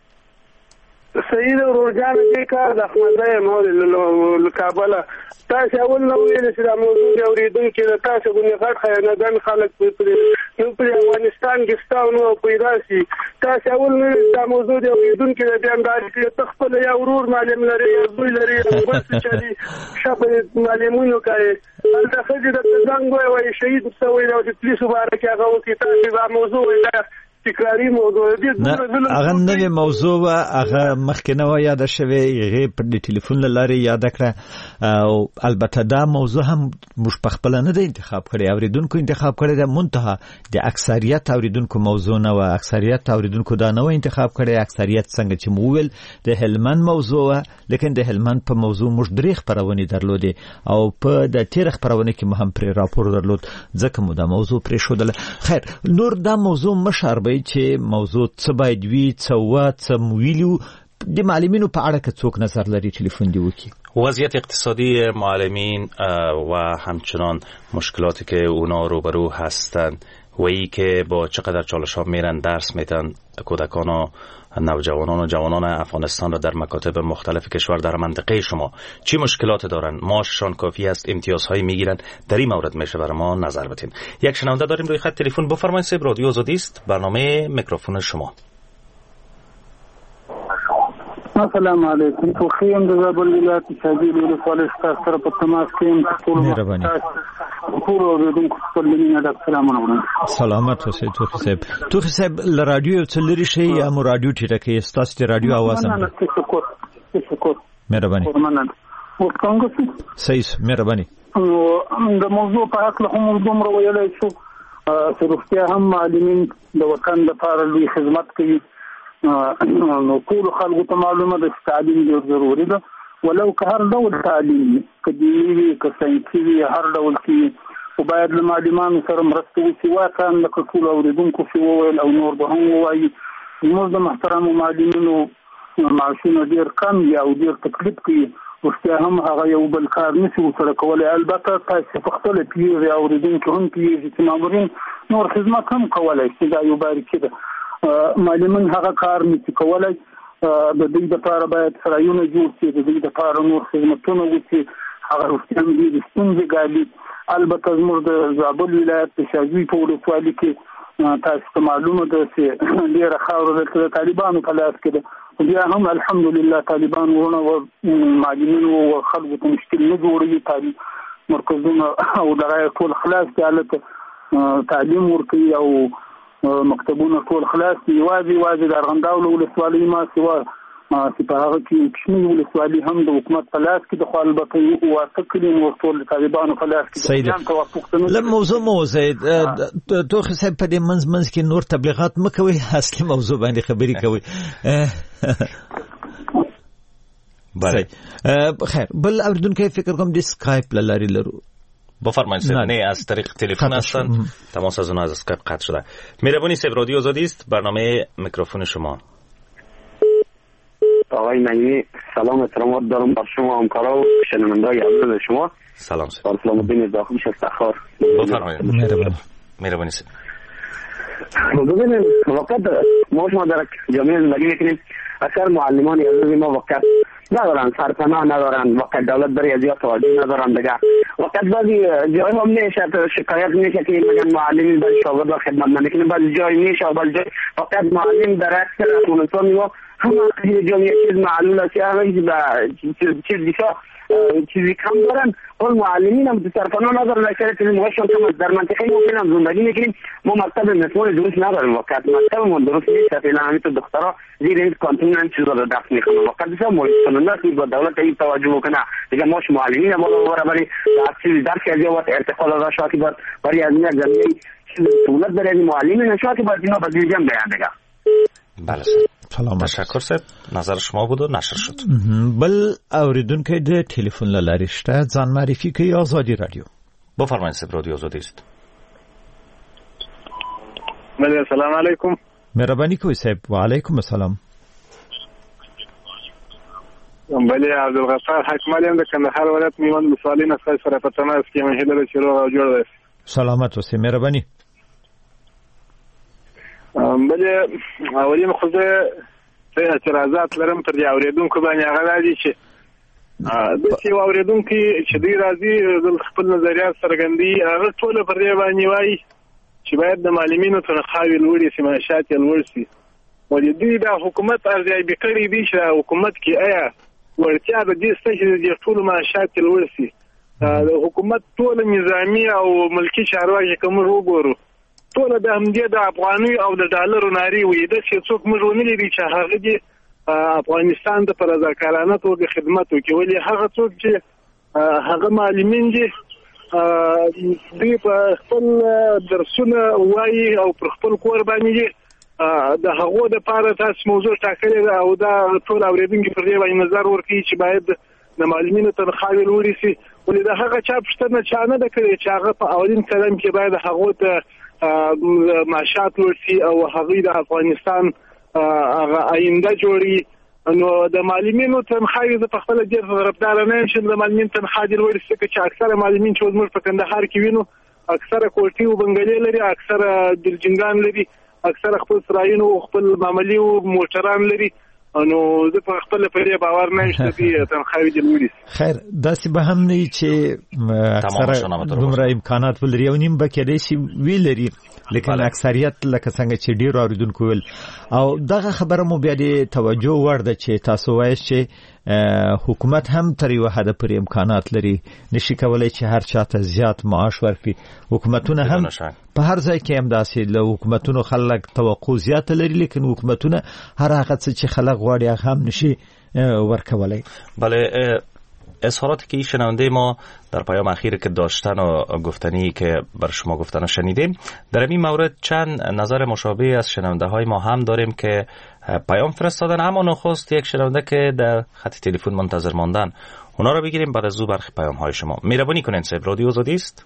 Speaker 10: سید روزان دې کار د احمدای مول کابل تاسو اول نو ویل چې دا موضوع دی اوریدونکو د تاسو غوښنه غټ خیانتګان خلک په افغانستان کې ستاونو پیدا شي تاسو اول نو دا موضوع دی اوریدونکو د بیانداري کې تخپل یا ورور معلم لري یا دوی لري بس چې دي شپه معلمونو کوي دا خځې د څنګه وایي شهید څوي او د پولیسو باره کې هغه وکړي تاسو دا موضوع دی تکراری موضوع دی.
Speaker 2: هغه نوې موضوع هغه مخکې نه و یاد شوی هغه په ټلیفون لارې یاد کړه او البته دا موضوع هم موږ په خپل نه د انتخاب کړی اوریدونکو انتخاب کړی د منتها د اکثریت اوریدونکو موضوع نه و اکثریت اوریدونکو دا نه و انتخاب کړی اکثریت څنګه چې موول د هلمند موضوع لیکن د هلمند په موضوع موږ درې خبرونه درلودې او په د تیر خبرونه کې مهم پر راپور درلود ځکه مو دا موضوع پرې شودل. خیر نور دا موضوع مشاربه چې موضوع څه باید وي څه مویلو د معلمینو په اړه که څوک نظر لري تلیفون دی وکړي.
Speaker 1: وضعیت اقتصادی معلمین و همچنان مشکلاتی که اونا روبرو هستند و ای که با چقدر چالش ها میرن درس میتن کودکان و نوجوانان و جوانان افغانستان را در مکاتب مختلف کشور در منطقه شما چی مشکلات دارن؟ معاششان کافی است؟ امتیازهایی میگیرن؟ در این مورد میشه برای ما نظر بدین. یک شنونده داریم روی خط تلفن. بفرمایید صاحب رادیو آزادی است. برنامه میکروفون شما.
Speaker 10: السلام علیکم. تو خیم د زابل ولایت شاجیل ولسوالۍ سره په تماس کې ټول
Speaker 2: سلامت اوسئ. توخی صاحب له رادیو څه لري شي یا مو رادیو ټیټه کې ستاسو د رادیو आवाज هم مهرباني صحیح مهرباني.
Speaker 10: د موضوع په اړه هم دومره ویلای شو چې روغتیا هم معلمین د وطن لپاره لوی خدمت کوي نو ټول خلکو ته معلومه ده چې تعلیم ډېر ضروري ده ولو که هر ډول تعلیم که دیني که ساینسي وي هر ډول کې خو باید له معلمانو سره مرسته وشي واقعا لکه ټول اورېدونکو چې وویل او نور به هم ووایي زموږ د محترمو معلمینو معاشونه ډېر کم وي او ډېر تکلیف کوي رښتیا هم هغه یو بل کار نشي ورسره کولی. البته تاسې په خپله پوهېږئ اورېدونکي هم پوهېږي چې مامورین نور خدمت هم کولی شي دا یو باریکي ده. معلمان هغه کار نشي کولی د دوی لپاره باید سرایونه جوړ شي د دوی لپاره نور خدمتونه وشي هغه رښتیا هم ډېرې ستونزې ګالي. البته زموږ د زابل ولایت د شاجوی په ولسوالۍ کې تاسو ته معلومه ده چې ډېره خاوره د طالبانو په لاس کې ده بیا هم الحمدلله طالبان ورونه او معلمینو او خلکو ته مشکل نه جوړوي. تعلیم مرکزونه او درایه ټول خلاص دي هلته تعلیم ورکوي او مکتبونه ټول خلاص دي. یوازې د ارغنداو له ولسوالۍ ما سوا چې په هغه کې کوچنۍ ولسوالۍ هم د حکومت په لاس کې د خو البته واته کلي نور ټول د طالبانو په لاس کې
Speaker 2: له موضوع مو زید توخی صاحب په دې منځ کې نور تبلیغات مه کوئ اصلي موضوع باندې خبرې کوئ.
Speaker 1: بله
Speaker 2: خیر بل اوریدونکی فکر کوم د اسکایپ له لارې لرو.
Speaker 1: بفرمایید صاحب. نه از طریق تلفن هستن تماس از اون از اسکایپ قطع شده. مهربانی صاحب رادیو آزادی است. برنامه میکروفون شما.
Speaker 9: آقای نعیمی سلام احترامات دارم بر شما همکارا و شنونده‌های عزیز شما.
Speaker 1: سلام
Speaker 9: سلام الدین داخلیش استخار.
Speaker 1: بفرمایید. مهربانی سید.
Speaker 9: ببینید وقت ما در جامعه زندگی میکنیم، اکثر معلمان عزیز ما وقت ندارن، سرپناه ندارن، وقت دولت برای ازیا توجه ندارن دیگه. وقت بعضی جای هم میشه شکایت میشه که میگن معلمی برای شاگرد خدمت نمیکنه، بعضی جای میشه و بعضی جای وقت معلم در اکثر افغانستان و همه جامعه چیز معلوم است که چیزی کم دارن. اون معلمین هم سرپناه ندارن، اکثر چیزی موشون کم در منطقه ما زندگی میکنیم. ما مکتب مسئول درست نداریم، وقت مکتب ما درست نیست، فعلا همین تو دخترها زیر این کانتون هم چیزا رو دفت میکنن. وقت بسیار مورد کننده است که با دولت این توجه بکنه دیگه ماش معلمین هم برای در چیزی درک از یا وقت ارتقال از شاکی باید برای از این زمینه چیز سهولت برای معلمین شاکی باید اینا به دیجم بیان دیگه.
Speaker 1: بله تشکر صاحب، نظر شما بود و نشر شد.
Speaker 2: بل اوریدونکو د ټلیفون له لارې شته، ځان معرفي کوي. آزادی رادیو.
Speaker 1: بفرمایید صاحب، رادیو آزادی است.
Speaker 11: بله سلام علیکم.
Speaker 2: مهربانی کوي صاحب. و علیکم السلام.
Speaker 11: بله عبدالغفار حکمالی هم د کندهار ولایت میوند ولسوالۍ نه ستاسو سره په تماس کې یم. هیله ده چې روغ او جوړ اوسئ.
Speaker 2: سلامت اوسئ. مهرباني.
Speaker 11: بله اولین خو زه اعتراضات لرم پر دې اورېدونکو باندې. هغه دا دي چې داسې یو اورېدونکي چې دوی راځي د خپل نظریات څرګندوي، هغه ټوله پر دې باندې وایي چې باید د معلمینو تنخواوې لوړې سي، معاشات یې لوړ سي. ولې دوی دا حکومت ارزیابي کړی دي چې دا حکومت کې آیا وړتیا د دې شته چې د ټولو معاشات یې لوړ سي؟ د حکومت ټوله نظامي او ملکي چارواکي که موږ وګورو ټوله د همدې د افغاني او د ډالرو نارې وي. داسې څوک موږ ونه لیدي چې هغه دې افغانستان د په رضاکارانه توګه خدمت وکړي. ولې هغه څوک چې هغه معلمین دي دوی په خپل درسونه وایي او پر خپل کور باندې دي د هغو دپاره تاسو موضوع ټاکلې ده او دا ټول اورېدونکي پر دې باندې نظر ورکوي چې باید د معلمینو تنخواوې لوړې سي. ولې د هغه چا پوښتنه چا نه ده کړې چې هغه په اولین قدم کې باید هغو ته معاشات لوړ سي او هغوی د افغانستان هغه آینده جوړي. نو د معلمینو تنخواوې زه په خپله ډېر طرفداره نه یم چې د معلمین تنخوا دې لوړې سي، چې اکثره معلمین چې زموږ په کندهار کې وینو اکثره کوټې و بنګلې لري، اکثره دلجنګان لري، اکثره خپل سرایونه او خپل معاملې او موټران لري. نو زه په خپل پرې باور نه شته چې تنخواوې دې لوړې سي.
Speaker 2: خیر داسې به هم نه چې اکثره دومره امکانات ولري او نیم به کېدای شي ویلري، لیکن اکثریت لکه څنګه چې ډېرو اورېدونکو ویل او دغه خبره مو بیا د توجه وړ ده چې تاسو وایئ چې حکومت هم تر یوه حده پورې امکانات لري، نشي کولی چې هر چاته زیات معاش ورکړي. حکومتونه هم په هر ځای کې هم داسې له حکومتونو خلک توقع زیاته لري، لیکن حکومتونه هر هغه څه چې خلک غواړي هغه هم نشي ورکولی.
Speaker 1: بله اظهاراتی که شنونده ما در پیام اخیر که داشتن و گفتنی که بر شما گفتن و شنیدیم، در این مورد چند نظر مشابه از شنونده های ما هم داریم که پیام فرستادن. اما نخست یک شنونده که در خط تلفن منتظر ماندن، اونا رو بگیریم بعد از او برخی پیام های شما. مهربانی کنین صاحب، رادیو آزادی است.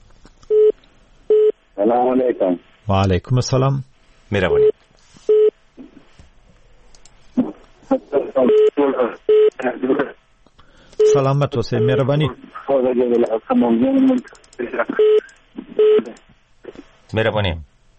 Speaker 9: سلام علیکم.
Speaker 2: و علیکم السلام.
Speaker 1: مهربانی.
Speaker 2: سلامت اوسئ. مهرباني.
Speaker 1: مهربانی.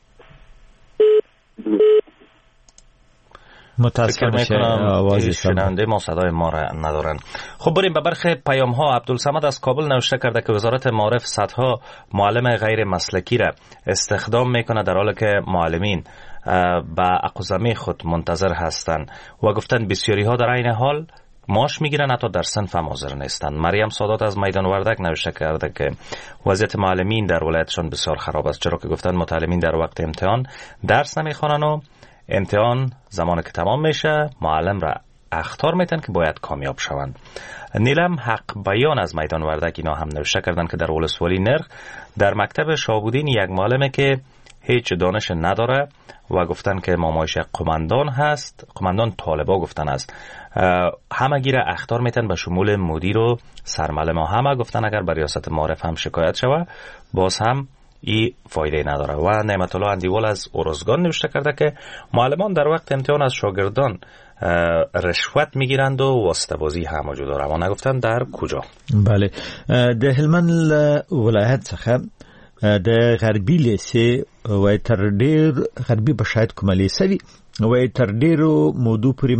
Speaker 2: متاسفانه
Speaker 1: شنونده ما صدای ما را ندارن. خب بریم به برخی پیام ها. عبدالصمد از کابل نوشته کرده که وزارت معارف صدها معلم غیر مسلکی را استخدام میکنه در حالی که معلمین به اقوزمه خود منتظر هستند و گفتن بسیاری ها در عین حال معاش میگیرن حتی در صنف هم حاضر نیستند. مریم سادات از میدان وردک نوشته کرده که وضعیت معلمین در ولایتشان بسیار خراب است، چرا که گفتن متعلمین در وقت امتحان درس نمیخوانن و امتحان زمانی که تمام میشه معلم را اخطار میتن که باید کامیاب شوند. نیلم حق بیان از میدان وردک اینا هم نوشته کردن که در ولسوالی نرخ در مکتب شاهبودین یک معلمه که هیچ دانش نداره و گفتن که مامایش قماندان هست، قماندان طالبا گفتن است، همه گیره اخطار میتن به شمول مدیر و سرمعلم ها. همه گفتن اگر به ریاست معارف هم شکایت شوه باز هم این فایده نداره. و نعمت الله اندیوال از ارزگان نوشته کرده که معلمان در وقت امتحان از شاگردان رشوت میگیرند و واسطه‌بازی هم وجود داره، اما نگفتن در کجا.
Speaker 2: بله، د هلمند ولایت څخه د غربي لیسې وای تر ډیر غربي بشاید کومه لیسه وي وای تر ډیرو موضوع پورې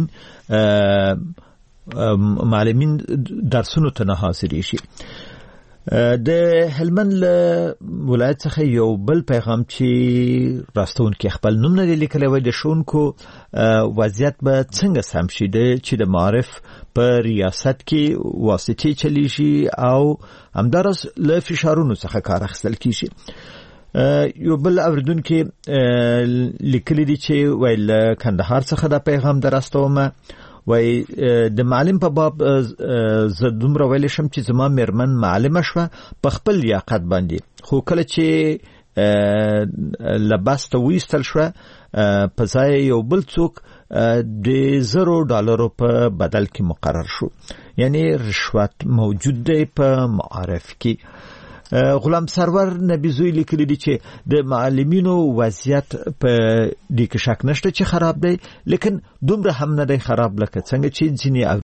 Speaker 2: معلمین درسونو ته نه حاضرې شي. د هلمند ولایت څخه یو بل پیغام چې راستون کې خپل نوم نه لیکلی وای د ښوونکو وضعیت به څنګه سم شي چې د معارف په ریاست کې واسطې چلیږي او همدارس له فشارونو څخه کار اخیستل کیږي. یو بل اوریدونکي لیکلي دي چې وای له کندهار څخه دا پیغام دراستومه وای د معلم په باب زه دومره ویلی شم چې زما میرمن معلمه شوه په خپل لیاقت باندې، خو کله چې له بس ته وایستل شوه په ځای یو بل څوک د $1,000 په بدل کې مقرر شو. یعنی رشوت موجود دی په معارف کې. غلام سرور نبیزوی لیکلی دی چې د معلمینو وضعیت په دې کې شک نشته چې خراب دی، لیکن دومره هم نه دی خراب لکه څنګه چې ځینې